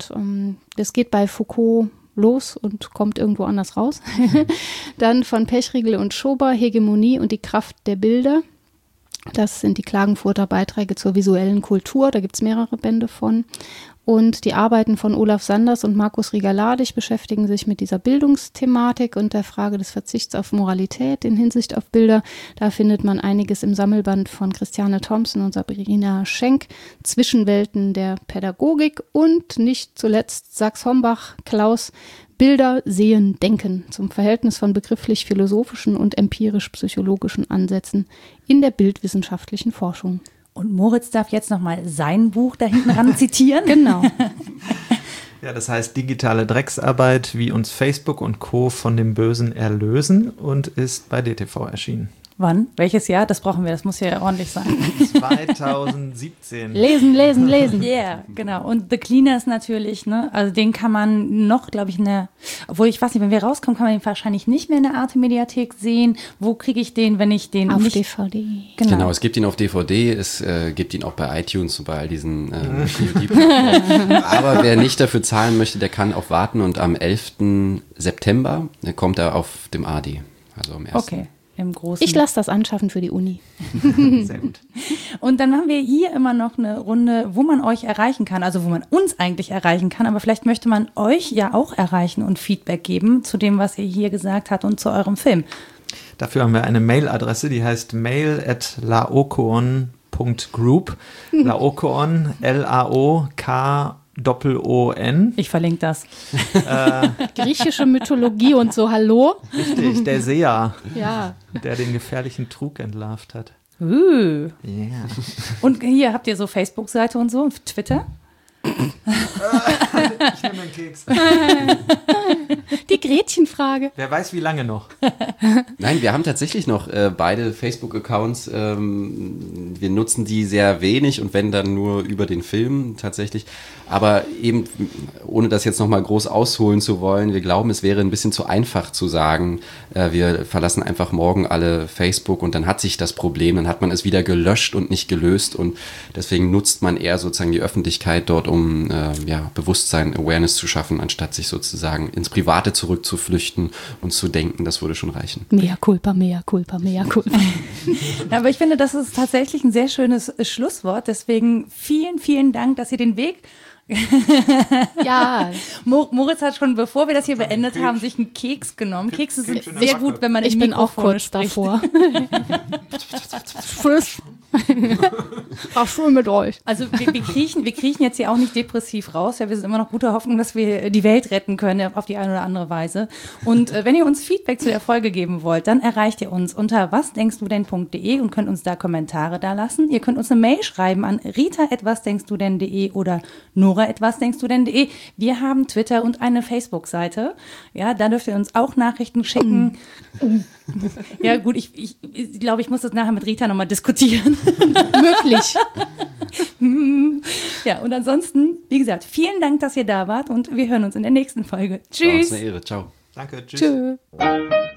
geht bei Foucault los und kommt irgendwo anders raus. Dann von Pechriegel und Schober, Hegemonie und die Kraft der Bilder. Das sind die Klagenfurter Beiträge zur visuellen Kultur. Da gibt es mehrere Bände von. Und die Arbeiten von Olaf Sanders und Markus Rieger-Ladig beschäftigen sich mit dieser Bildungsthematik und der Frage des Verzichts auf Moralität in Hinsicht auf Bilder. Da findet man einiges im Sammelband von Christiane Thompson und Sabrina Schenk, Zwischenwelten der Pädagogik und nicht zuletzt Sachs-Hombach, Klaus, Bilder, Sehen, Denken zum Verhältnis von begrifflich-philosophischen und empirisch-psychologischen Ansätzen in der bildwissenschaftlichen Forschung. Und Moritz darf jetzt nochmal sein Buch da hinten ran zitieren. Genau. Ja, das heißt digitale Drecksarbeit, wie uns Facebook und Co. von dem Bösen erlösen und ist bei DTV erschienen. Wann? Welches Jahr? Das brauchen wir, das muss ja ordentlich sein. 2017. Lesen, lesen, lesen. Yeah, genau. Und The Cleaners natürlich, ne? Also den kann man noch, glaube ich, obwohl ich weiß nicht, wenn wir rauskommen, kann man den wahrscheinlich nicht mehr in der Arte-Mediathek sehen. Wo kriege ich den, wenn ich den Auf nicht... DVD. Genau, es gibt ihn auf DVD, es gibt ihn auch bei iTunes und bei all diesen Aber wer nicht dafür zahlen möchte, der kann auch warten und am 11. September kommt er auf dem AD, also am 1. Okay. Im Großen. Ich lasse das anschaffen für die Uni. Sehr gut. Und dann machen wir hier immer noch eine Runde, wo man euch erreichen kann, also wo man uns eigentlich erreichen kann, aber vielleicht möchte man euch ja auch erreichen und Feedback geben zu dem, was ihr hier gesagt habt und zu eurem Film. Dafür haben wir eine Mailadresse, die heißt mail@laokoon.group. Laokoon, Laokoon. Ich verlinke das. Griechische Mythologie und so, hallo? Richtig, der Seher, Ja. der den gefährlichen Trug entlarvt hat. Yeah. Und hier habt ihr so Facebook-Seite und so und Twitter? Ich nehme einen Keks. Die Gretchenfrage. Wer weiß, wie lange noch. Nein, wir haben tatsächlich noch beide Facebook-Accounts. Wir nutzen die sehr wenig und wenn dann nur über den Film tatsächlich. Aber eben, ohne das jetzt nochmal groß ausholen zu wollen, wir glauben, es wäre ein bisschen zu einfach zu sagen, wir verlassen einfach morgen alle Facebook und dann hat sich das Problem, dann hat man es wieder gelöscht und nicht gelöst und deswegen nutzt man eher sozusagen die Öffentlichkeit dort, um Bewusstsein, Awareness zu schaffen, anstatt sich sozusagen ins Private zurückzuflüchten und zu denken, das würde schon reichen. Mea culpa, mea culpa, mea culpa. Ja, aber ich finde, das ist tatsächlich ein sehr schönes Schlusswort. Deswegen vielen, vielen Dank, dass ihr den Weg... Ja. Moritz hat schon, bevor wir das hier beendet haben, sich einen Keks genommen. Kekse sind sehr gut, wenn man Ich in bin auch Mikrofone kurz spricht. davor. Frisch. Ach, schön mit euch. Also wir kriechen jetzt hier auch nicht depressiv raus. Ja, wir sind immer noch guter Hoffnung, dass wir die Welt retten können auf die eine oder andere Weise. Und wenn ihr uns Feedback zu der Folge geben wollt, dann erreicht ihr uns unter wasdenkstudenn.de und könnt uns da Kommentare da lassen. Ihr könnt uns eine Mail schreiben an rita@wasdenkstudenn.de oder nora@wasdenkstudenn.de. Wir haben Twitter und eine Facebook-Seite. Ja, da dürft ihr uns auch Nachrichten schicken. Ja gut, ich glaube, ich muss das nachher mit Rita nochmal diskutieren. Möglich. Ja, und ansonsten, wie gesagt, vielen Dank, dass ihr da wart und wir hören uns in der nächsten Folge. War uns Tschüss. eine Ehre. Ciao. Danke, tschüss. Tschö.